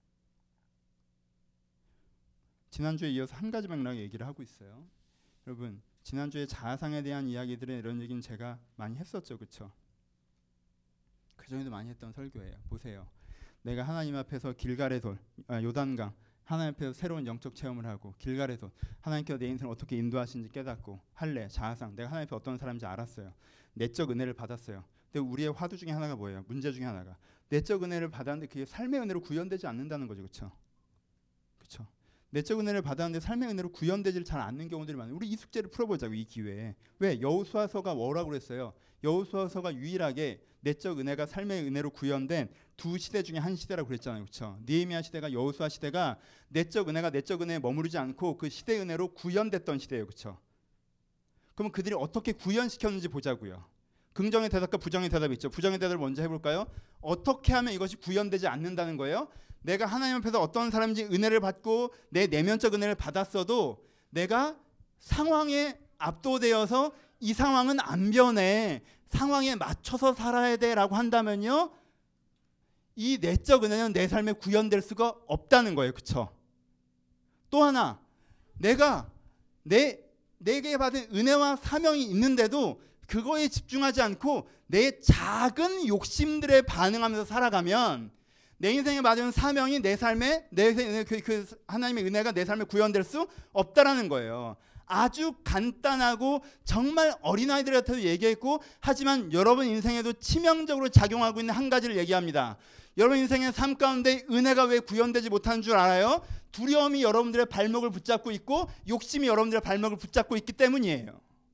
S1: 지난주에 이어서 한 가지 맥락의 얘기를 하고 있어요. 여러분, 지난주에 자아상에 대한 이야기들은 이런 얘기는 제가 많이 했었죠. 그렇죠? 그전에도 많이 했던 설교예요. 보세요. 내가 하나님 앞에서 길갈의 돌, 요단강, 하나님 앞에서 새로운 영적 체험을 하고 길갈의 돌, 하나님께서 내 인생을 어떻게 인도하시는지 깨닫고 할례, 자아상, 내가 하나님 앞에 어떤 사람인지 알았어요. 내적 은혜를 받았어요. 근데 우리의 화두 중에 하나가 뭐예요? 문제 중에 하나가 내적 은혜를 받았는데 그게 삶의 은혜로 구현되지 않는다는 거죠. 그렇죠? 그렇죠? 내적 은혜를 받았는데 삶의 은혜로 구현되지 잘 않는 경우들이 많아요. 우리 이 숙제를 풀어보자고, 이 기회에. 왜? 여호수아서가 뭐라고 그랬어요? 여호수아서가 유일하게 내적 은혜가 삶의 은혜로 구현된 두 시대 중에 한 시대라고 그랬잖아요. 그렇죠? 느헤미야 시대가 여호수아 시대가 내적 은혜가 내적 은혜에 머무르지 않고 그 시대 은혜로 구현됐던 시대예요. 그렇죠? 그럼 그들이 어떻게 구현시켰는지 보자고요. 긍정의 대답과 부정의 대답이 있죠. 부정의 대답을 먼저 해볼까요? 어떻게 하면 이것이 구현되지 않는다는 거예요? 내가 하나님 앞에서 어떤 사람인지 은혜를 받고 내 내면적 은혜를 받았어도 내가 상황에 압도되어서 이 상황은 안 변해, 상황에 맞춰서 살아야 돼라고 한다면요, 이 내적 은혜는 내 삶에 구현될 수가 없다는 거예요. 그렇죠? 또 하나, 내가 내게 받은 은혜와 사명이 있는데도 그거에 집중하지 않고 내 작은 욕심들에 반응하면서 살아가면 내 인생에 받은 사명이 내 삶에 그 하나님의 은혜가 내 삶에 구현될 수 없다라는 거예요. 아주 간단하고 정말 어린아이들한테도 얘기했고, 하지만 여러분 인생에도 치명적으로 작용하고 있는 한 가지를 얘기합니다. 여러분 인생의 삶 가운데 은혜가 왜 구현되지 못하는 줄 알아요? 두려움이 여러분들의 발목을 붙잡고 있고 욕심이 여러분들의 발목을 붙잡고 있기 때문이에요.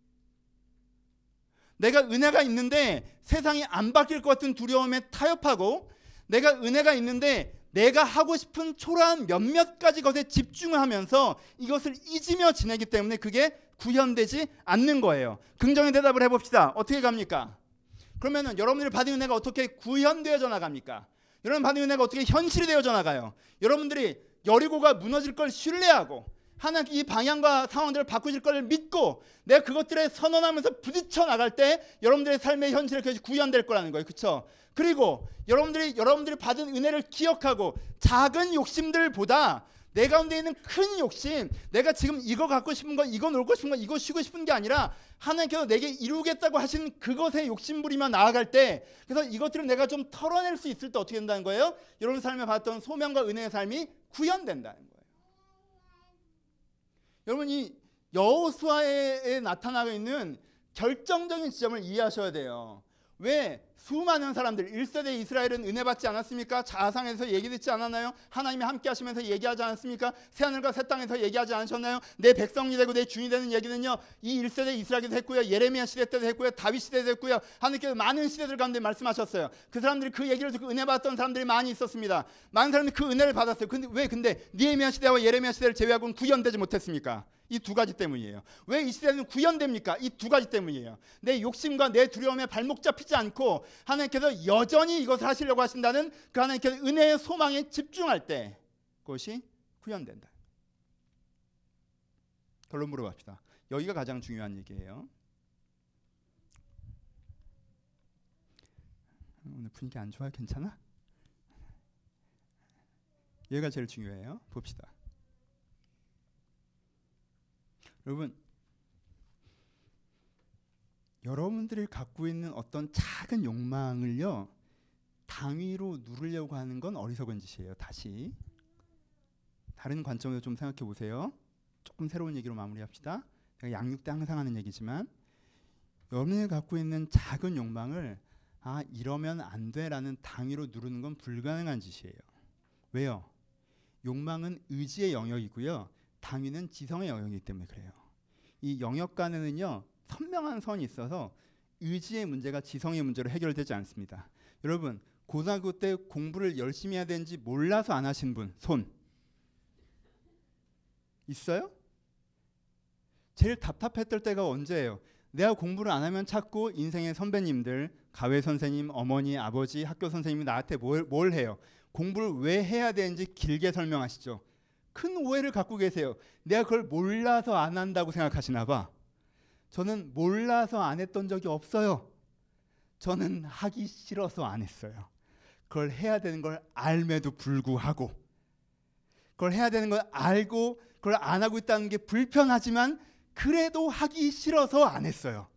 S1: 내가 은혜가 있는데 세상이 안 바뀔 것 같은 두려움에 타협하고, 내가 은혜가 있는데 내가 하고 싶은 초라한 몇몇 가지 것에 집중을 하면서 이것을 잊으며 지내기 때문에 그게 구현되지 않는 거예요. 긍정의 대답을 해봅시다. 어떻게 갑니까? 그러면은 여러분들이 받은 은혜가 어떻게 구현되어져 나갑니까? 여러분 받은 은혜가 어떻게 현실이 되어져 나가요? 여러분들이 여리고가 무너질 걸 신뢰하고 하나님 이 방향과 상황들을 바꾸실 걸 믿고 내가 그것들에 선언하면서 부딪혀 나갈 때 여러분들의 삶의 현실에 그것이 구현될 거라는 거예요. 그렇죠? 그리고 여러분들이 받은 은혜를 기억하고 작은 욕심들보다 내 가운데 있는 큰 욕심, 내가 지금 이거 갖고 싶은 거, 이거 놀고 싶은 거, 이거 쉬고 싶은 게 아니라 하나님께서 내게 이루겠다고 하신 그것에 욕심 부리며 나아갈 때, 그래서 이것들을 내가 좀 털어낼 수 있을 때 어떻게 된다는 거예요? 여러분 삶에 받았던 소명과 은혜의 삶이 구현된다는 거예요. 여러분 이 여호수아에 나타나고 있는 결정적인 지점을 이해하셔야 돼요. 왜 수많은 사람들 1세대 이스라엘은 은혜 받지 않았습니까? 자상에서 얘기 듣지 않았나요? 하나님이 함께 하시면서 얘기하지 않았습니까? 새하늘과 새 땅에서 얘기하지 않으셨나요? 내 백성이 되고 내 주인이 되는 얘기는요, 이 1세대 이스라엘에도 했고요, 예레미야 시대 때도 했고요, 다윗 시대도 했고요. 하나님께서 많은 시대들 가운데 말씀하셨어요. 그 사람들이 그 얘기를 듣고 은혜 받았던 사람들이 많이 있었습니다. 많은 사람들이 그 은혜를 받았어요. 근데 느헤미야 시대와 예레미야 시대를 제외하고는 구현되지 못했습니까? 이 두 가지 때문이에요. 왜 이 시대는 구현됩니까? 이 두 가지 때문이에요. 내 욕심과 내 두려움에 발목 잡히지 않고 하나님께서 여전히 이것을 하시려고 하신다는 그 하나님께서 은혜의 소망에 집중할 때 그것이 구현된다. 결론 물어봅시다. 여기가 가장 중요한 얘기예요. 오늘 분위기 안 좋아요? 괜찮아? 여기가 제일 중요해요. 봅시다. 여러분, 여러분들이 갖고 있는 어떤 작은 욕망을요, 당위로 누르려고 하는 건 어리석은 짓이에요. 다시 다른 관점에서 좀 생각해 보세요. 조금 새로운 얘기로 마무리합시다. 제가 양육 때 항상 하는 얘기지만, 여러분이 갖고 있는 작은 욕망을 이러면 안 돼라는 당위로 누르는 건 불가능한 짓이에요. 왜요? 욕망은 의지의 영역이고요, 당위는 지성의 영역이기 때문에 그래요. 이 영역 간에는요, 선명한 선이 있어서 의지의 문제가 지성의 문제로 해결되지 않습니다. 여러분, 고등학교 때 공부를 열심히 해야 되는지 몰라서 안 하신 분 손 있어요? 제일 답답했던 때가 언제예요? 내가 공부를 안 하면 자꾸 인생의 선배님들, 가외 선생님, 어머니, 아버지, 학교 선생님이 나한테 뭘 해요? 공부를 왜 해야 되는지 길게 설명하시죠. 큰 오해를 갖고 계세요. 내가 그걸 몰라서 안 한다고 생각하시나 봐. 저는 몰라서 안 했던 적이 없어요. 저는 하기 싫어서 안 했어요. 그걸 해야 되는 걸 알매도 불구하고, 그걸 해야 되는 걸 알고 그걸 안 하고 있다는 게 불편하지만 그래도 하기 싫어서 안 했어요.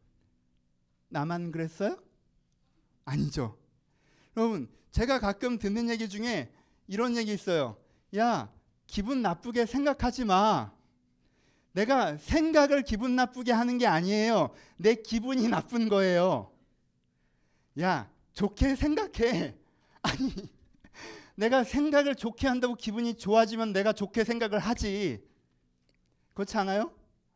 S1: 나만 그랬어요? 아니죠. 여러분, 제가 가끔 듣는 얘기 중에 이런 얘기 있어요. 야, 기분 나쁘게 생각하지 마. 내가 생각을 기분 나쁘게 하는 게 아니에요. 내 기분이 나쁜 거예요. 야, 좋게 생각해. 아니, 내가 생각을 좋게 한다고 기분이 좋아지면 내가 좋게 생각을 하지. 그렇지 않아요?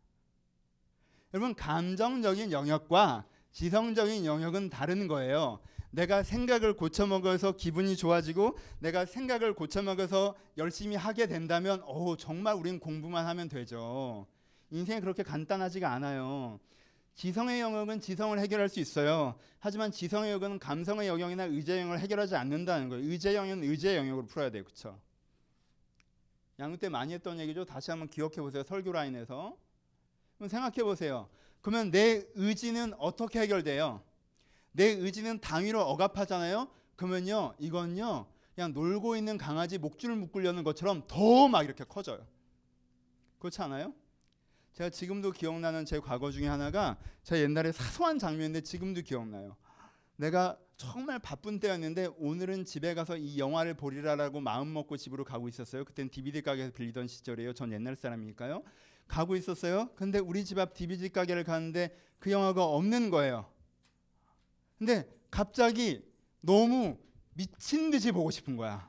S1: 여러분, 감정적인 영역과 지성적인 영역은 다른 거예요. 내가 생각을 고쳐먹어서 기분이 좋아지고 내가 생각을 고쳐먹어서 열심히 하게 된다면 정말 우린 공부만 하면 되죠. 인생이 그렇게 간단하지가 않아요. 지성의 영역은 지성을 해결할 수 있어요. 하지만 지성의 영역은 감성의 영역이나 의지의 영역을 해결하지 않는다는 거예요. 의지의 영역은 의지의 영역으로 풀어야 돼요. 그렇죠? 양육 때 많이 했던 얘기죠. 다시 한번 기억해 보세요. 설교 라인에서. 그럼 생각해 보세요. 그러면 내 의지는 어떻게 해결돼요? 내 의지는 당위로 억압하잖아요. 그러면요, 이건요, 그냥 놀고 있는 강아지 목줄을 묶으려는 것처럼 더 막 이렇게 커져요. 그렇지 않아요? 제가 지금도 기억나는 제 과거 중에 하나가, 제가 옛날에 사소한 장면인데 지금도 기억나요. 내가 정말 바쁜 때였는데 오늘은 집에 가서 이 영화를 보리라라고 마음 먹고 집으로 가고 있었어요. 그때는 DVD 가게에서 빌리던 시절이에요. 전 옛날 사람이니까요. 가고 있었어요. 근데 우리 집 앞 DVD 가게를 가는데 그 영화가 없는 거예요. 근데 갑자기 너무 미친 듯이 보고 싶은 거야.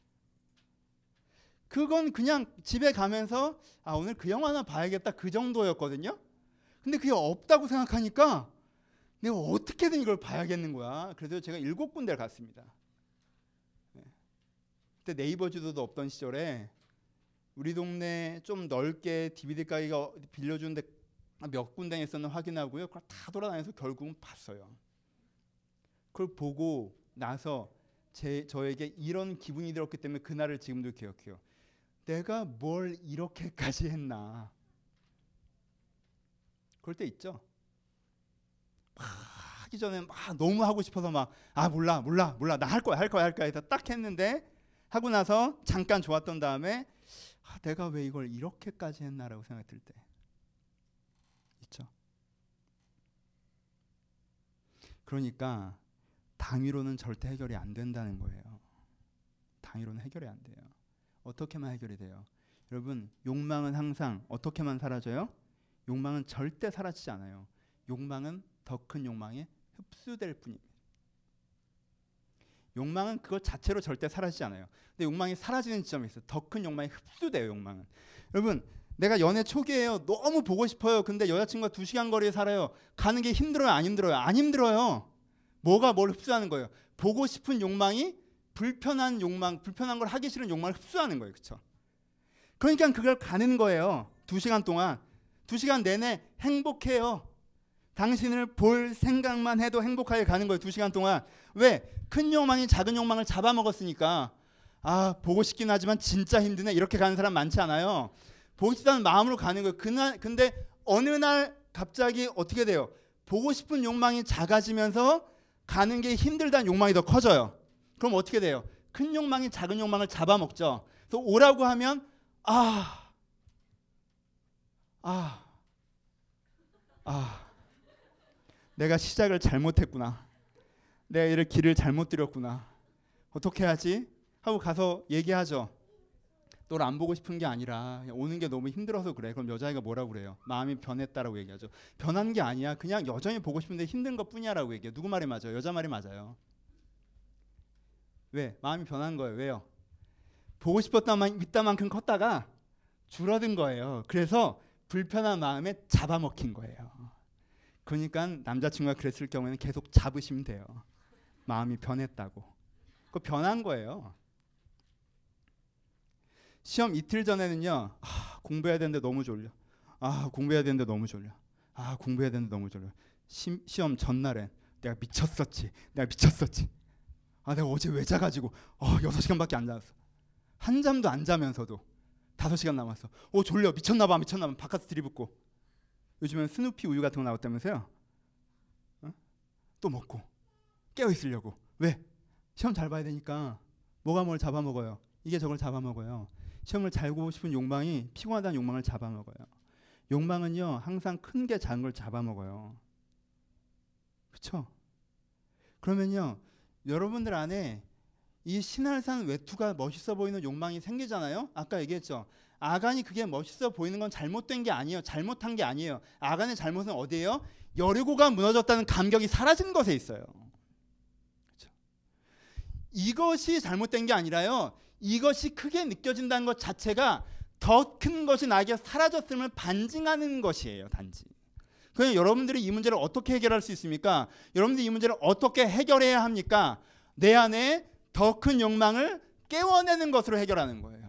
S1: 그건 그냥 집에 가면서 오늘 그 영화나 봐야겠다 그 정도였거든요. 근데 그게 없다고 생각하니까 내가 어떻게든 이걸 봐야겠는 거야. 그래서 제가 7군데를 갔습니다. 그때 네이버 지도도 없던 시절에 우리 동네 좀 넓게 DVD 가게가 빌려주는데 몇 군데 있었나 확인하고요. 그걸 다 돌아다녀서 결국은 봤어요. 그걸 보고 나서 저에게 이런 기분이 들었기 때문에 그날을 지금도 기억해요. 내가 뭘 이렇게까지 했나. 그럴 때 있죠. 막 하기 전에 막 너무 하고 싶어서 막 몰라 나 할 거야 해서 딱 했는데 하고 나서 잠깐 좋았던 다음에 내가 왜 이걸 이렇게까지 했나라고 생각이 들 때 있죠. 그러니까 당위로는 절대 해결이 안 된다는 거예요. 당위로는 해결이 안 돼요. 어떻게만 해결이 돼요? 여러분, 욕망은 항상 어떻게만 사라져요? 욕망은 절대 사라지지 않아요. 욕망은 더 큰 욕망에 흡수될 뿐입니다. 욕망은 그것 자체로 절대 사라지지 않아요. 근데 욕망이 사라지는 지점이 있어요. 더 큰 욕망이 흡수돼요. 욕망은. 여러분, 내가 연애 초기에요. 너무 보고 싶어요. 근데 여자친구가 2시간 거리에 살아요. 가는 게 힘들어요? 안 힘들어요? 안 힘들어요. 뭐가 뭘 흡수하는 거예요? 보고 싶은 욕망이 불편한 욕망, 불편한 걸 하기 싫은 욕망을 흡수하는 거예요. 그렇죠? 그러니까 그걸 가는 거예요. 2시간 동안. 2시간 내내 행복해요. 당신을 볼 생각만 해도 행복하게 가는 거예요. 2시간 동안. 왜? 큰 욕망이 작은 욕망을 잡아먹었으니까. 아, 보고 싶긴 하지만 진짜 힘드네. 이렇게 가는 사람 많지 않아요. 보고 싶다는 마음으로 가는 거예요. 근데 어느 날 갑자기 어떻게 돼요? 보고 싶은 욕망이 작아지면서 가는 게 힘들다는 욕망이 더 커져요. 그럼 어떻게 돼요? 큰 욕망이 작은 욕망을 잡아먹죠. 그래서 오라고 하면 내가 시작을 잘못했구나. 내가 이를 길을 잘못 들였구나. 어떻게 하지? 하고 가서 얘기하죠. 널 안 보고 싶은 게 아니라 오는 게 너무 힘들어서 그래. 그럼 여자애가 뭐라고 그래요? 마음이 변했다라고 얘기하죠. 변한 게 아니야. 그냥 여전히 보고 싶은데 힘든 것뿐이야라고 얘기해요. 누구 말이 맞아요? 여자 말이 맞아요. 왜? 마음이 변한 거예요. 왜요? 보고 싶었던 만큼 컸다가 줄어든 거예요. 그래서 불편한 마음에 잡아먹힌 거예요. 그러니까 남자친구가 그랬을 경우에는 계속 잡으시면 돼요. 마음이 변했다고. 그거 변한 거예요. 시험 이틀 전에는요. 공부해야 되는데 너무 졸려. 공부해야 되는데 너무 졸려. 공부해야 되는데 너무 졸려. 시험 전날엔 내가 미쳤었지. 내가 어제 왜 자가지고 6시간밖에 안 잤어. 한 잠도 안 자면서도 5시간 남았어. 졸려. 미쳤나봐. 바깥에서 들이붓고. 요즘엔 스누피 우유 같은 거 나왔다면서요. 또 먹고 깨어있으려고. 왜? 시험 잘 봐야 되니까. 뭐가 뭘 잡아먹어요? 이게 저걸 잡아먹어요. 시험을 잘 보고 싶은 욕망이 피곤하다는 욕망을 잡아먹어요. 욕망은요 항상 큰 게 작은 걸 잡아먹어요. 그렇죠? 그러면요 여러분들 안에 이 신할산 외투가 멋있어 보이는 욕망이 생기잖아요. 아까 얘기했죠. 아간이 그게 멋있어 보이는 건 잘못된 게 아니에요. 잘못한 게 아니에요. 아간의 잘못은 어디예요? 여리고가 무너졌다는 감격이 사라진 것에 있어요. 그렇죠? 이것이 잘못된 게 아니라요. 이것이 크게 느껴진다는 것 자체가 더 큰 것이 나에게 사라졌음을 반증하는 것이에요. 단지. 그냥 여러분들이 이 문제를 어떻게 해결할 수 있습니까? 여러분들이 이 문제를 어떻게 해결해야 합니까? 내 안에 더 큰 욕망을 깨워내는 것으로 해결하는 거예요.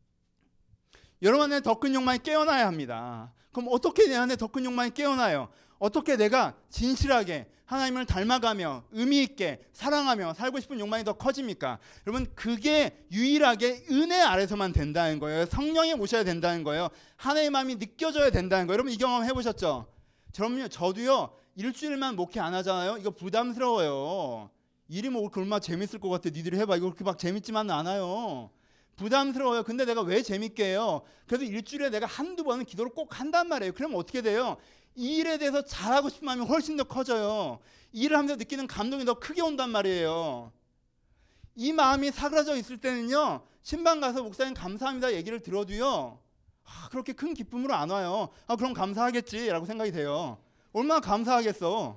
S1: 여러분 안에 더 큰 욕망이 깨어나야 합니다. 그럼 어떻게 내 안에 더 큰 욕망이 깨어나요? 어떻게 내가 진실하게 하나님을 닮아가며 의미 있게 사랑하며 살고 싶은 욕망이 더 커집니까? 여러분 그게 유일하게 은혜 아래서만 된다는 거예요. 성령이 오셔야 된다는 거예요. 하나님의 마음이 느껴져야 된다는 거예요. 여러분 이 경험 해보셨죠? 저도요 일주일만 목회 안 하잖아요. 이거 부담스러워요. 일이 뭐 얼마나 재밌을 것 같아. 니들이 해봐. 이거 그렇게 막 재밌지만은 않아요. 부담스러워요. 근데 내가 왜 재밌게 해요? 그래도 일주일에 내가 한두 번은 기도를 꼭 한단 말이에요. 그러면 어떻게 돼요? 이 일에 대해서 잘하고 싶은 마음이 훨씬 더 커져요. 일을 하면서 느끼는 감동이 더 크게 온단 말이에요. 이 마음이 사그라져 있을 때는요. 신방 가서 목사님 감사합니다 얘기를 들어도요. 그렇게 큰 기쁨으로 안 와요. 그럼 감사하겠지라고 생각이 돼요. 얼마나 감사하겠어.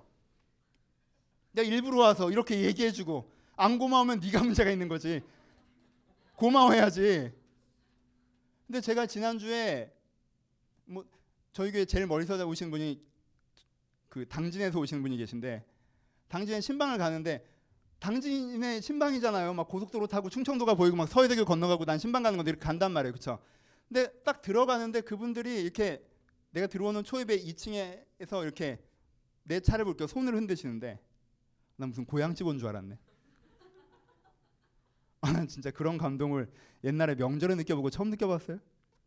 S1: 내가 일부러 와서 이렇게 얘기해주고 안 고마우면 네가 문제가 있는 거지. 고마워해야지. 근데 제가 지난주에 저희 교회 제일 멀리서 오신 분이 그 당진에서 오시는 분이 계신데 당진에 신방을 가는데 당진의 신방이잖아요. 막 고속도로 타고 충청도가 보이고 막 서해대교 건너가고 난 신방 가는 건데 이렇게 간단 말이에요. 그렇죠? 근데 딱 들어가는데 그분들이 이렇게 내가 들어오는 초입에 2층에서 이렇게 내 차를 볼게요. 손을 흔드시는데 난 무슨 고향집 온 줄 알았네. 난 진짜 그런 감동을 옛날에 명절에 느껴보고 처음 느껴봤어요.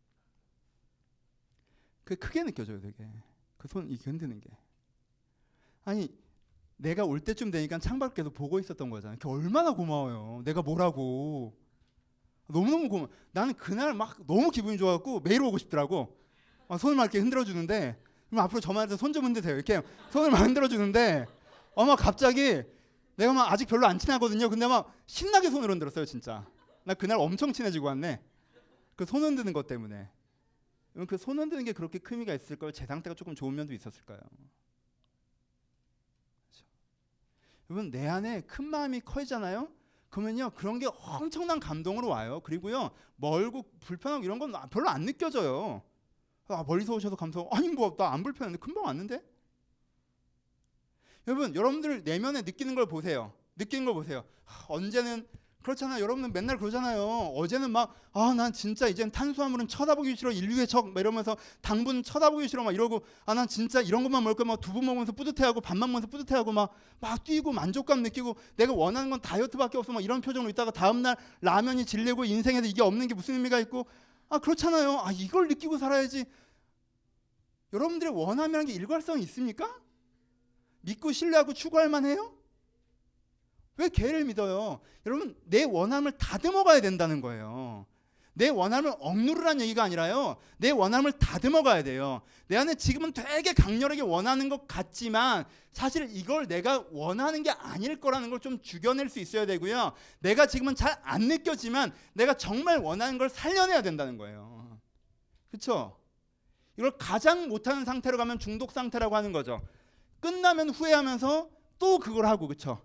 S1: 그게 크게 느껴져요. 되게 그 손 이렇게 흔드는 게. 아니 내가 올 때쯤 되니까 창밖을 계속 보고 있었던 거잖아요. 그게 얼마나 고마워요. 내가 뭐라고. 너무너무 고마워. 나는 그날 막 너무 기분이 좋아갖고 매일 오고 싶더라고. 손을 막 이렇게 흔들어주는데 그럼 앞으로 저만 해서 손 좀 흔드세요. 이렇게 손을 막 흔들어주는데 막 갑자기 내가 막 아직 별로 안 친하거든요. 근데 막 신나게 손을 흔들었어요. 진짜. 나 그날 엄청 친해지고 왔네. 그 손 흔드는 것 때문에. 그 손 흔드는 게 그렇게 의미가 있을까요? 제 상태가 조금 좋은 면도 있었을까요? 그렇죠. 여러분 내 안에 큰 마음이 커지잖아요. 그러면요 그런 게 엄청난 감동으로 와요. 그리고요 멀고 불편하고 이런 건 별로 안 느껴져요. 멀리서 오셔서 감사하고 아니 뭐 나 안 불편한데 금방 왔는데. 여러분들 내면에 느끼는 걸 보세요. 느끼는 걸 보세요. 언제는 그렇잖아요. 여러분은 맨날 그러잖아요. 어제는 막 난 진짜 이젠 탄수화물은 쳐다보기 싫어 인류의 적 이러면서 당분 쳐다보기 싫어 막 이러고 난 진짜 이런 것만 먹을 거야 막 두부 먹으면서 뿌듯해하고 밥만 먹으면서 뿌듯해하고 막 뛰고 만족감 느끼고 내가 원하는 건 다이어트밖에 없어 막 이런 표정으로 있다가 다음날 라면이 질리고 인생에서 이게 없는 게 무슨 의미가 있고 그렇잖아요. 이걸 느끼고 살아야지. 여러분들의 원함이라는 게 일관성이 있습니까? 믿고 신뢰하고 추구할 만해요? 왜 걔를 믿어요? 여러분 내 원함을 다듬어 가야 된다는 거예요. 내 원함을 억누르라는 얘기가 아니라요. 내 원함을 다듬어 가야 돼요. 내 안에 지금은 되게 강렬하게 원하는 것 같지만 사실 이걸 내가 원하는 게 아닐 거라는 걸 좀 죽여낼 수 있어야 되고요. 내가 지금은 잘 안 느껴지만 내가 정말 원하는 걸 살려내야 된다는 거예요. 그렇죠? 이걸 가장 못하는 상태로 가면 중독 상태라고 하는 거죠. 끝나면 후회하면서 또 그걸 하고 그렇죠?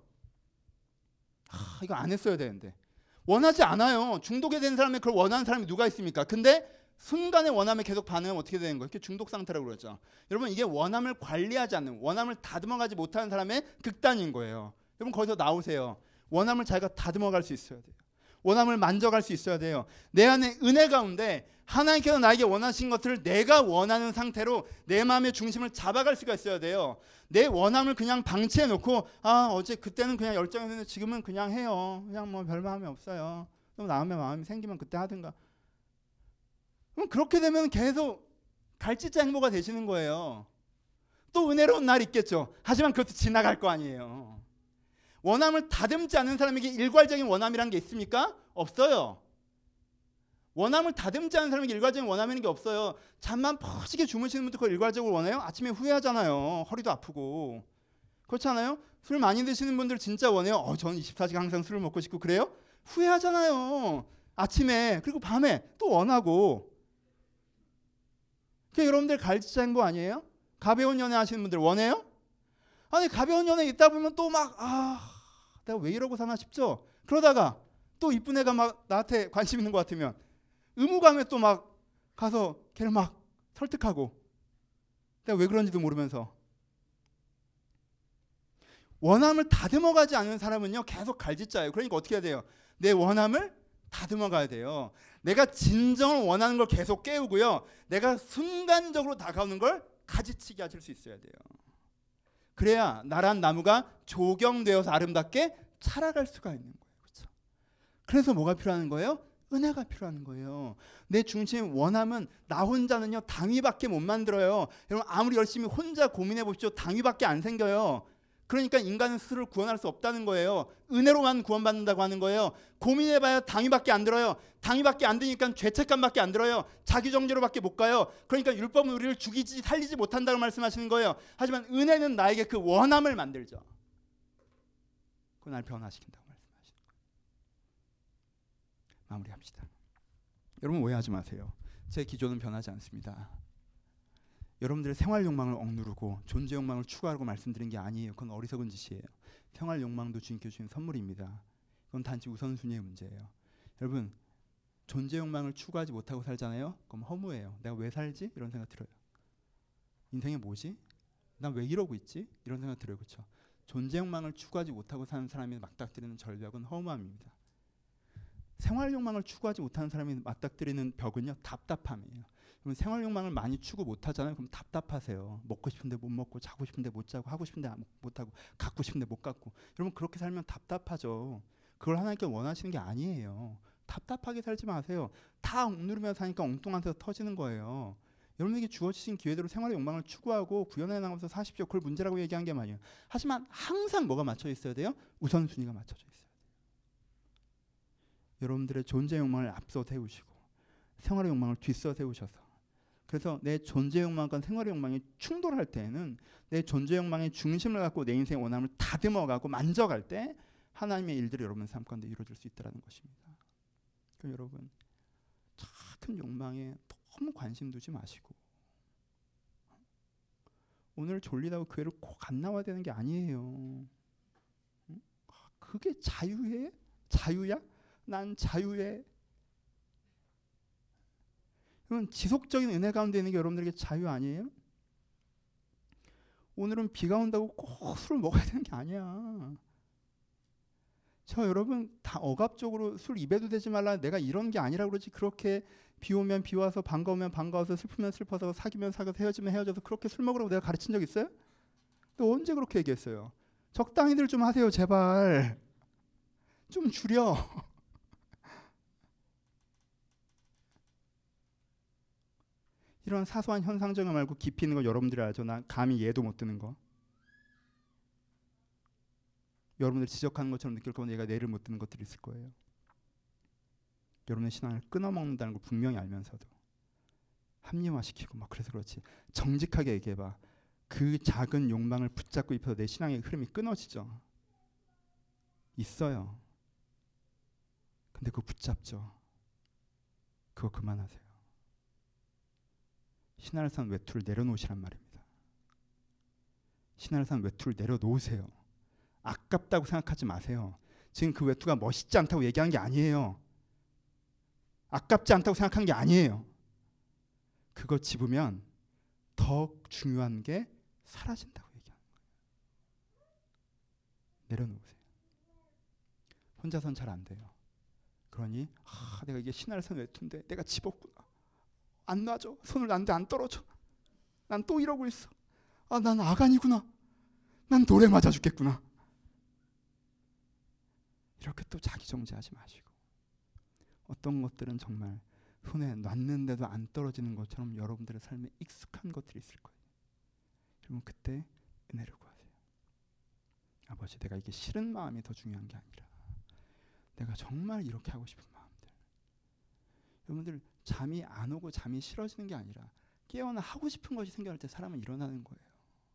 S1: 이거 안 했어야 되는데. 원하지 않아요. 중독에 된 사람이 그걸 원하는 사람이 누가 있습니까? 근데 순간의 원함에 계속 반응하면 어떻게 되는 거예요? 이렇게 중독 상태라고 그러죠. 여러분 이게 원함을 관리하지 않는 원함을 다듬어가지 못하는 사람의 극단인 거예요. 여러분 거기서 나오세요. 원함을 자기가 다듬어갈 수 있어야 돼요. 원함을 만져갈 수 있어야 돼요. 내 안에 은혜 가운데 하나님께서 나에게 원하신 것들을 내가 원하는 상태로 내 마음의 중심을 잡아갈 수가 있어야 돼요. 내 원함을 그냥 방치해 놓고 어제 그때는 그냥 열정했는데 지금은 그냥 해요. 그냥 뭐 별 마음이 없어요. 또 다음에 마음이 생기면 그때 하든가. 그럼 그렇게 되면 계속 갈짓자 행보가 되시는 거예요. 또 은혜로운 날이 있겠죠. 하지만 그것도 지나갈 거 아니에요. 원함을 다듬지 않는 사람에게 일괄적인 원함이란 게 있습니까? 없어요. 원함을 다듬지 않는 사람에게 일괄적인 원함이라는 게 없어요. 잠만 퍼지게 주무시는 분도 그걸 일괄적으로 원해요? 아침에 후회하잖아요. 허리도 아프고. 그렇지 않아요? 술 많이 드시는 분들 진짜 원해요? 저는 24시간 항상 술을 먹고 싶고 그래요? 후회하잖아요. 아침에 그리고 밤에 또 원하고. 그게 여러분들 갈짓자 행보 아니에요? 가벼운 연애 하시는 분들 원해요? 아니 가벼운 연애 있다 보면 또 막 내가 왜 이러고 사나 싶죠? 그러다가 또 이쁜 애가 막 나한테 관심 있는 것 같으면 의무감에 또 막 가서 걔를 막 설득하고 내가 왜 그런지도 모르면서. 원함을 다듬어 가지 않는 사람은요 계속 갈짓자예요. 그러니까 어떻게 해야 돼요? 내 원함을 다듬어 가야 돼요. 내가 진정을 원하는 걸 계속 깨우고요. 내가 순간적으로 다가오는 걸 가지치게 하실 수 있어야 돼요. 그래야 나란 나무가 조경되어서 아름답게 자라갈 수가 있는 거예요. 그렇죠? 그래서 뭐가 필요한 거예요? 은혜가 필요한 거예요. 내 중심 원함은 나 혼자는요 당위밖에 못 만들어요. 여러분 아무리 열심히 혼자 고민해 보십시오. 당위밖에 안 생겨요. 그러니까 인간은 스스로를 구원할 수 없다는 거예요. 은혜로만 구원받는다고 하는 거예요. 고민해봐야 당위밖에 안 들어요. 당위밖에 안 되니까 죄책감밖에 안 들어요. 자기정죄로밖에 못 가요. 그러니까 율법은 우리를 죽이지 살리지 못한다고 말씀하시는 거예요. 하지만 은혜는 나에게 그 원함을 만들죠. 그걸 날 변화시킨다고 말씀하시는 거예요. 마무리합시다. 여러분 오해하지 마세요. 제 기조는 변하지 않습니다. 여러분들의 생활 욕망을 억누르고 존재 욕망을 추구하라고 말씀드린 게 아니에요. 그건 어리석은 짓이에요. 생활 욕망도 주님께 주신 선물입니다. 그건 단지 우선순위의 문제예요. 여러분 존재 욕망을 추구하지 못하고 살잖아요. 그럼 허무해요. 내가 왜 살지? 이런 생각 들어요. 인생이 뭐지? 난 왜 이러고 있지? 이런 생각 들어요. 그렇죠? 존재 욕망을 추구하지 못하고 사는 사람이 맞닥뜨리는 절벽은 허무함입니다. 생활 욕망을 추구하지 못하는 사람이 맞닥뜨리는 벽은요 답답함이에요. 그러면 생활 욕망을 많이 추구 못하잖아요. 그럼 답답하세요. 먹고 싶은데 못 먹고 자고 싶은데 못 자고 하고 싶은데 못 하고 갖고 싶은데 못 갖고. 여러분 그렇게 살면 답답하죠. 그걸 하나님께 원하시는 게 아니에요. 답답하게 살지 마세요. 다 억누르면서 사니까 엉뚱한 데서 터지는 거예요. 여러분에게 주어지신 기회대로 생활의 욕망을 추구하고 구현해 나가면서 사십시오. 그걸 문제라고 얘기한 게 아니에요. 하지만 항상 뭐가 맞춰 있어야 돼요? 우선순위가 맞춰져 있어요. 여러분들의 존재 욕망을 앞서 세우시고 생활의 욕망을 뒤서 세우셔서 그래서 내 존재 욕망과 생활의 욕망이 충돌할 때에는 내 존재 욕망의 중심을 갖고 내 인생의 원함을 다듬어가고 만져갈 때 하나님의 일들이 여러분 삶 가운데 이루어질 수 있다는 것입니다. 그럼 여러분 작은 욕망에 너무 관심 두지 마시고 오늘 졸리다고 교회를 꼭 안 나와야 되는 게 아니에요. 그게 자유예요? 자유야? 난 자유해. 이건 지속적인 은혜 가운데 있는 게 여러분들에게 자유 아니에요? 오늘은 비가 온다고 꼭 술을 먹어야 되는 게 아니야. 저 여러분 다 억압적으로 술 입에도 되지 말라 내가 이런 게 아니라 그러지. 그렇게 비 오면 비 와서 반가우면 반가워서 슬프면 슬퍼서 사귀면 사귀어서 헤어지면 헤어져서 그렇게 술 먹으라고 내가 가르친 적 있어요? 또 언제 그렇게 얘기했어요? 적당히들 좀 하세요 제발. 좀 줄여. 이런 사소한 현상적인 말고 깊이 있는 거 여러분들이 알죠? 난 감히 예도 못 드는 거. 여러분들 지적하는 것처럼 느낄 거면 얘가 예를 못 드는 것들이 있을 거예요. 여러분의 신앙을 끊어먹는다는 걸 분명히 알면서도 합리화시키고 막 그래서 그렇지. 정직하게 얘기해봐. 그 작은 욕망을 붙잡고 입혀서 내 신앙의 흐름이 끊어지죠. 있어요. 근데 그거 붙잡죠. 그거 그만하세요. 신하를 산 외투를 내려놓으시란 말입니다. 신하를 산 외투를 내려놓으세요. 아깝다고 생각하지 마세요. 지금 그 외투가 멋있지 않다고 얘기한 게 아니에요. 아깝지 않다고 생각한 게 아니에요. 그거 집으면 더 중요한 게 사라진다고 얘기하는 거예요. 내려놓으세요. 혼자선 잘 안 돼요. 그러니 내가 이게 신하를 산 외투인데 내가 집었구나. 안 놔줘. 손을 놨는데 안 떨어져. 난 또 이러고 있어. 난 아간이구나. 난 돌에 맞아 죽겠구나. 이렇게 또 자기 정죄하지 마시고 어떤 것들은 정말 손에 놨는데도 안 떨어지는 것처럼 여러분들의 삶에 익숙한 것들이 있을 거예요. 여러분 그때 은혜를 구하세요. 아버지 내가 이게 싫은 마음이 더 중요한 게 아니라 내가 정말 이렇게 하고 싶은 마음들. 여러분들 잠이 안 오고 잠이 싫어지는 게 아니라 깨어나 하고 싶은 것이 생겨날 때 사람은 일어나는 거예요.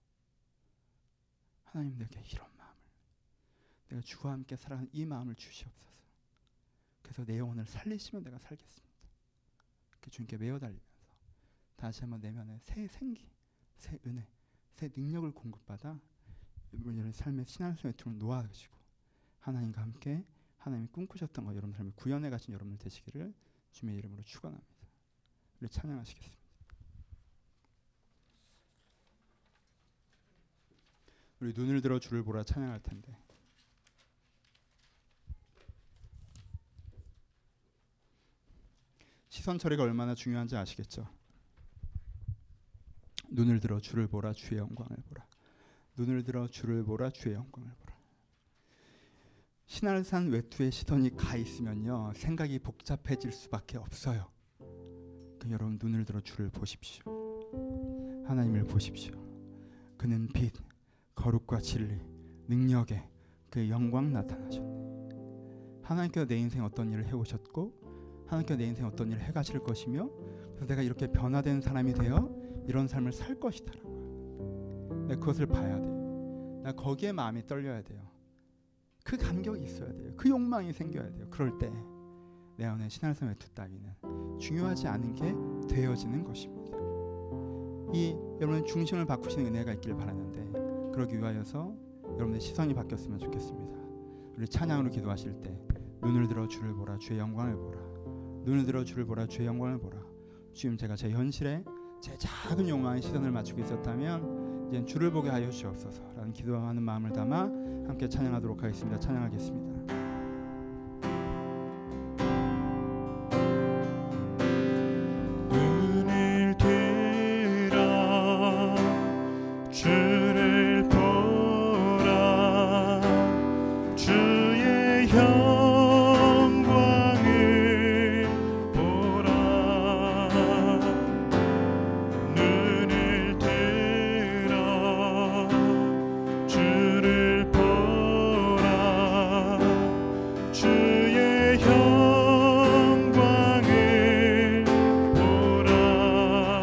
S1: 하나님 내게 이런 마음을 내가 주와 함께 살아가는 이 마음을 주시옵소서. 그래서 내 영혼을 살리시면 내가 살겠습니다. 이렇게 주님께 매어 달리면서 다시 한번 내면에 새 생기, 새 은혜, 새 능력을 공급받아 여러분의 삶의 신앙성의 틈을 놓아가시고 하나님과 함께 하나님이 꿈꾸셨던 것 여러분 삶을 구현해 가신 여러분들 되시기를 주님의 이름으로 축원합니다. 우리 찬양하시겠습니다. 우리 눈을 들어 주를 보라 찬양할 텐데 시선 처리가 얼마나 중요한지 아시겠죠? 눈을 들어 주를 보라 주의 영광을 보라. 눈을 들어 주를 보라 주의 영광을 보라. 신하를 산 외투에 시선이 가 있으면요 생각이 복잡해질 수밖에 없어요. 그러니까 여러분 눈을 들어 주를 보십시오. 하나님을 보십시오. 그는 빛, 거룩과 진리, 능력에 그의 영광 나타나셨네. 하나님께서 내 인생 어떤 일을 해오셨고 하나님께서 내 인생 어떤 일을 해가실 것이며 그래서 내가 이렇게 변화된 사람이 되어 이런 삶을 살 것이다. 내가 그것을 봐야 돼요. 나 거기에 마음이 떨려야 돼요. 그 감격이 있어야 돼요. 그 욕망이 생겨야 돼요. 그럴 때 내 안에 신하를 산 외투 따위는 중요하지 않은 게 되어지는 것입니다. 이 여러분의 중심을 바꾸시는 은혜가 있길 바라는데 그러기 위하여서 여러분의 시선이 바뀌었으면 좋겠습니다. 우리 찬양으로 기도하실 때 눈을 들어 주를 보라 주의 영광을 보라. 눈을 들어 주를 보라 주의 영광을 보라. 주님 제가 제 현실에 제 작은 욕망에 시선을 맞추고 있었다면 이제 주를 보게 하여 주옵소서라는 기도하는 마음을 담아 함께 찬양하도록 하겠습니다. 찬양하겠습니다.
S2: 눈을 들어 주를 보라 주의 영광을 보라 눈을 들어 주를 보라 주의 영광을 보라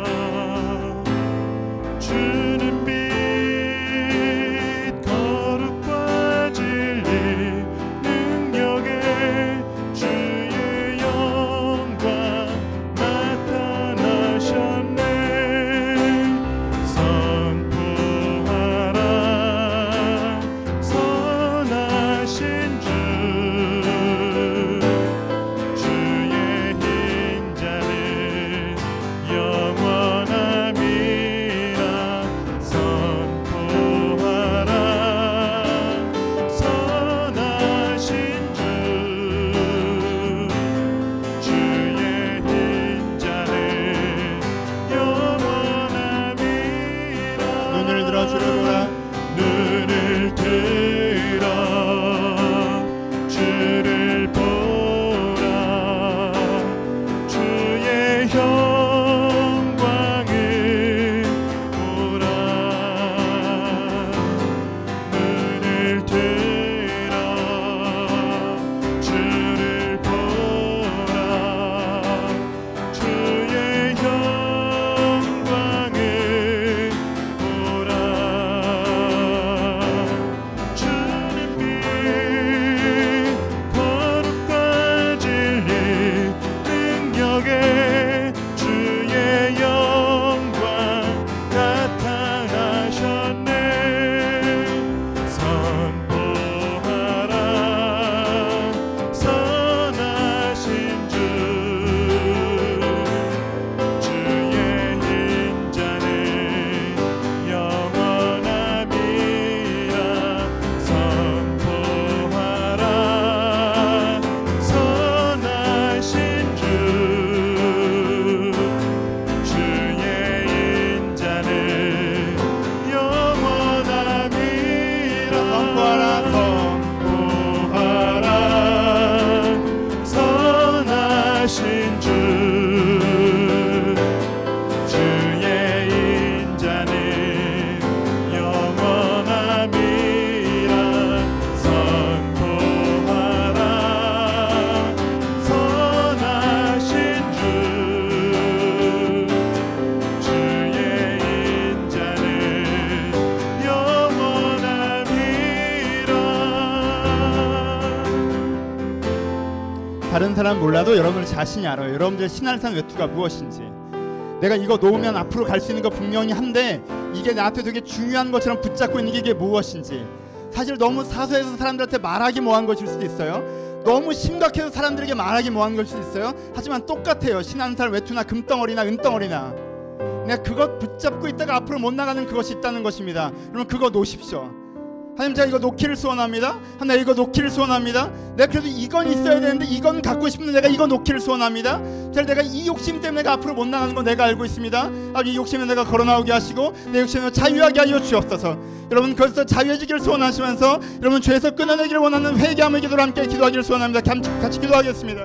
S2: 주는 빛 거룩과 진리 능력에
S1: 다른 사람 몰라도 여러분들 자신이 알아요. 여러분들의 신앙산 외투가 무엇인지. 내가 이거 놓으면 앞으로 갈 수 있는 거 분명히 한데 이게 나한테 되게 중요한 것처럼 붙잡고 있는 게 이게 무엇인지. 사실 너무 사소해서 사람들한테 말하기 뭐한 것일 수도 있어요. 너무 심각해서 사람들에게 말하기 뭐한 것일 수도 있어요. 하지만 똑같아요. 신앙산 외투나 금덩어리나 은덩어리나 내가 그것 붙잡고 있다가 앞으로 못 나가는 그것이 있다는 것입니다. 여러분 그거 놓으십시오. 하나님 제가 이거 놓기를 소원합니다. 하나님 이거 놓기를 소원합니다. 내가 그래도 이건 있어야 되는데 이건 갖고 싶은데 내가 이거 놓기를 소원합니다. 내가 이 욕심 때문에 내가 앞으로 못 나가는 거 내가 알고 있습니다. 이 욕심에 내가 걸어 나오게 하시고 내 욕심을 자유하게 하여 주옵소서. 여러분 거기서 자유해지기를 소원하시면서 여러분 죄에서 끊어내기를 원하는 회개함의 기도로 함께 기도하기를 소원합니다. 같이 기도하겠습니다.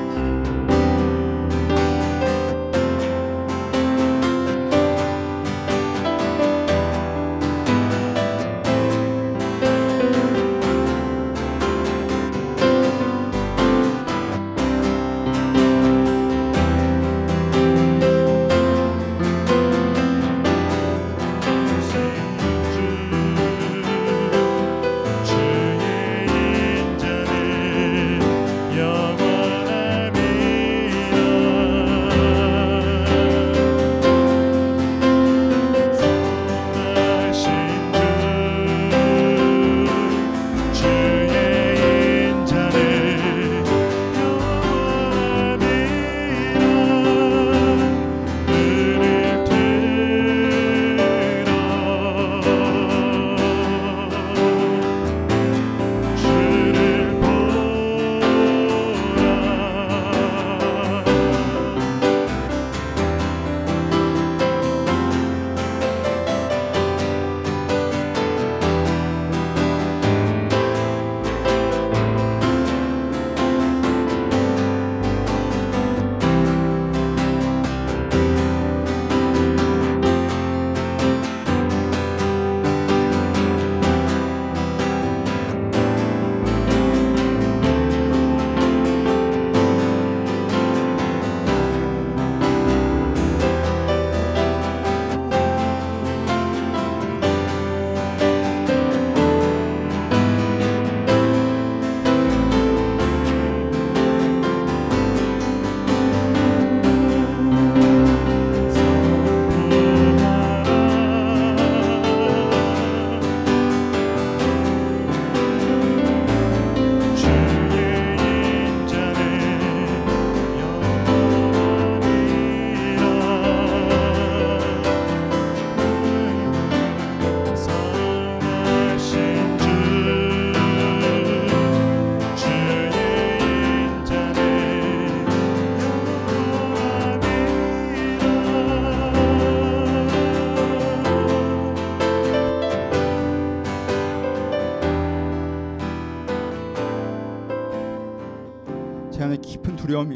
S1: 제 안에 깊은 두려움이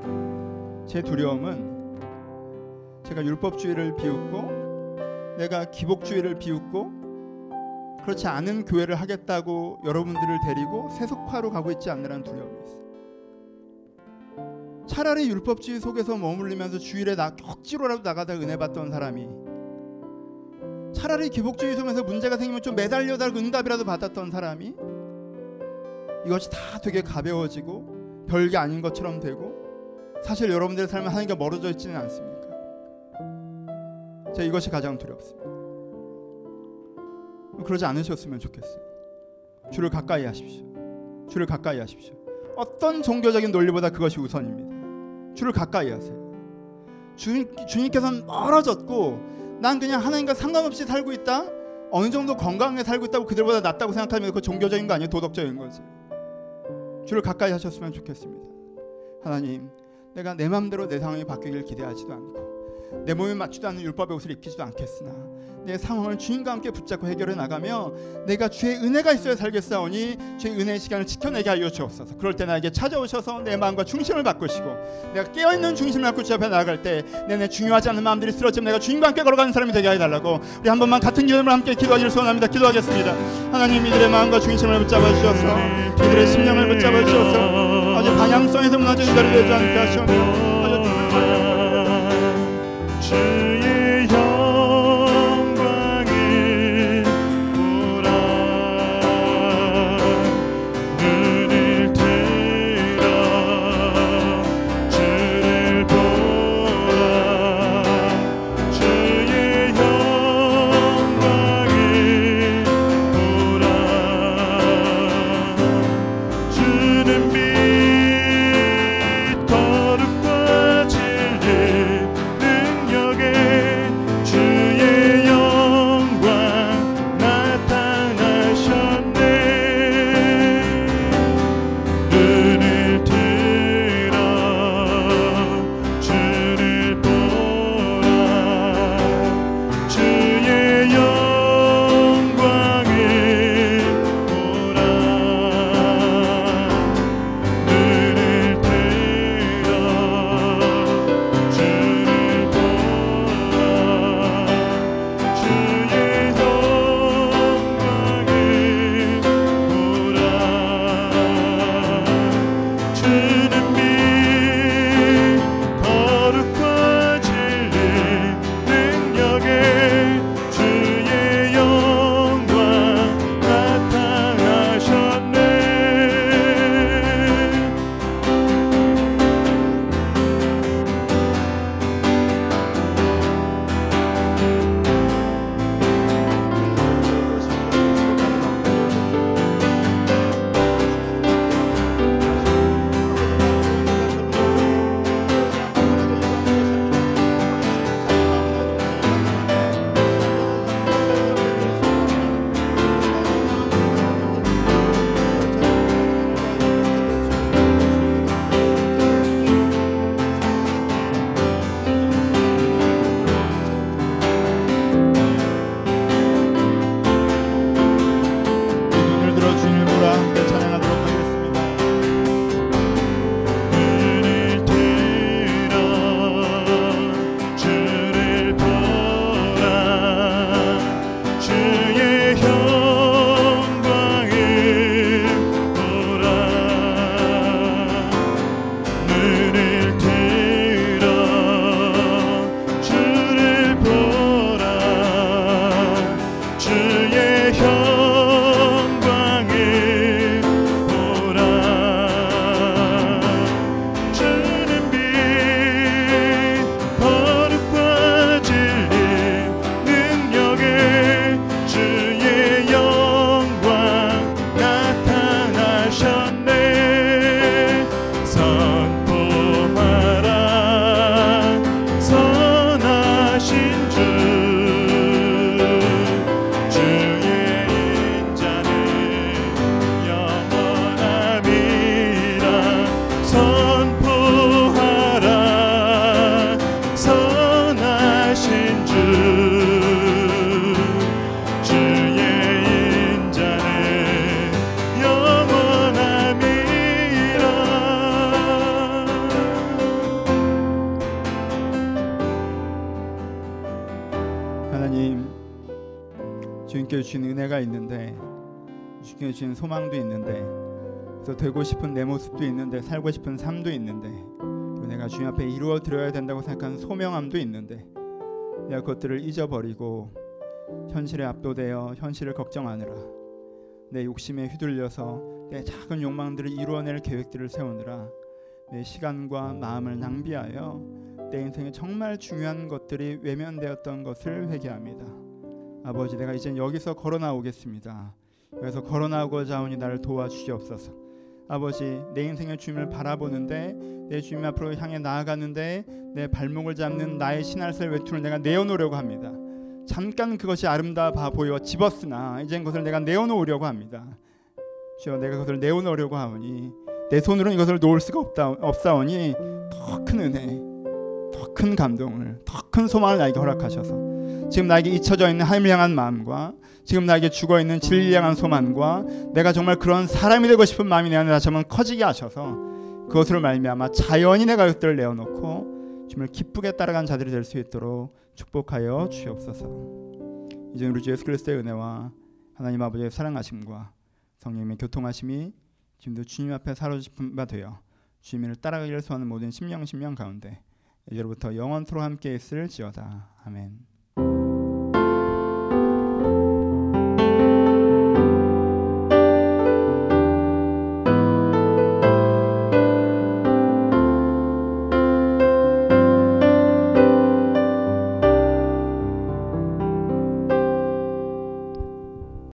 S1: 있습니다. 제 두려움은 제가 율법주의를 비웃고 내가 기복주의를 비웃고 그렇지 않은 교회를 하겠다고 여러분들을 데리고 세속화로 가고 있지 않느라는 두려움이 있어요. 차라리 율법주의 속에서 머물리면서 주일에 억지로라도 나가다 은혜 받던 사람이 차라리 기복주의 속에서 문제가 생기면 좀 매달려달고 응답이라도 받았던 사람이 이것이 다 되게 가벼워지고 별게 아닌 것처럼 되고 사실 여러분들의 삶은 하나님과 멀어져 있지는 않습니까? 제가 이것이 가장 두렵습니다. 그러지 않으셨으면 좋겠어요. 주를 가까이 하십시오. 주를 가까이 하십시오. 어떤 종교적인 논리보다 그것이 우선입니다. 주를 가까이 하세요. 주님께서는 멀어졌고 난 그냥 하나님과 상관없이 살고 있다, 어느 정도 건강하게 살고 있다고 그들보다 낫다고 생각하면 그거 종교적인 거 아니에요? 도덕적인 거지. 주를 가까이 하셨으면 좋겠습니다. 하나님, 내가 내 마음대로 내 상황이 바뀌길 기대하지도 않고 내 몸에 맞지도 않는 율법의 옷을 입히지도 않겠으나 내 상황을 주님과 함께 붙잡고 해결해 나가며 내가 주의 은혜가 있어야 살겠사오니 주의 은혜의 시간을 지켜내게 하여 주옵소서. 그럴 때 나에게 찾아오셔서 내 마음과 중심을 바꾸시고 내가 깨어있는 중심을 갖고 주 앞에 나아갈 때 내내 중요하지 않은 마음들이 쓰러지면 내가 주님과 함께 걸어가는 사람이 되게 해달라고 우리 한 번만 같은 기도를 함께 기도하기를 소원합니다. 기도하겠습니다. 하나님, 이들의 마음과 중심을 붙잡아 주셔서 이들의 심령을 붙잡아 주셔서 아주 방향성에서 무너지는 자를 되지 않게 하시오며
S2: 주의 영광을 보라. 눈을 들어
S1: 주님께 주신 은혜가 있는데, 주님께 주신 소망도 있는데, 그래서 되고 싶은 내 모습도 있는데, 살고 싶은 삶도 있는데, 그리고 내가 주님 앞에 이루어 드려야 된다고 생각하는 소명함도 있는데, 내가 그것들을 잊어버리고 현실에 압도되어 현실을 걱정하느라, 내 욕심에 휘둘려서 내 작은 욕망들을 이루어낼 계획들을 세우느라 내 시간과 마음을 낭비하여 내 인생에 정말 중요한 것들이 외면되었던 것을 회개합니다. 아버지, 내가 이제 여기서 걸어 나오겠습니다. 여기서 걸어 나오고자 하오니 나를 도와주시옵소서. 아버지, 내 인생의 주님을 바라보는데, 내 주님 앞으로 향해 나아가는데 내 발목을 잡는 나의 신할살 외투를 내가 내어놓으려고 합니다. 잠깐 그것이 아름다워 보여 집었으나 이젠 그것을 내가 내어놓으려고 합니다. 주여, 내가 그것을 내어놓으려고 하오니 내 손으로는 이것을 놓을 수가 없사오니 더 큰 은혜, 더 큰 감동을, 더 큰 소망을 나에게 허락하셔서 지금 나에게 잊혀져 있는 하나님을 향한 마음과 지금 나에게 죽어있는 진리를 향한 소망과 내가 정말 그런 사람이 되고 싶은 마음이 내 안에 다시 한번 커지게 하셔서 그것으로 말미암아 자연히 내가 그것들을 내어놓고 주님을 기쁘게 따라간 자들이 될 수 있도록 축복하여 주옵소서. 이제 우리 주 예수 그리스도의 은혜와 하나님 아버지의 사랑하심과 성령님의 교통하심이 지금도 주님 앞에 사로잡힌 바 되어 주님을 따라가기를 소하는 모든 심령 가운데 이제로부터 영원토록 함께 있을지어다. 아멘.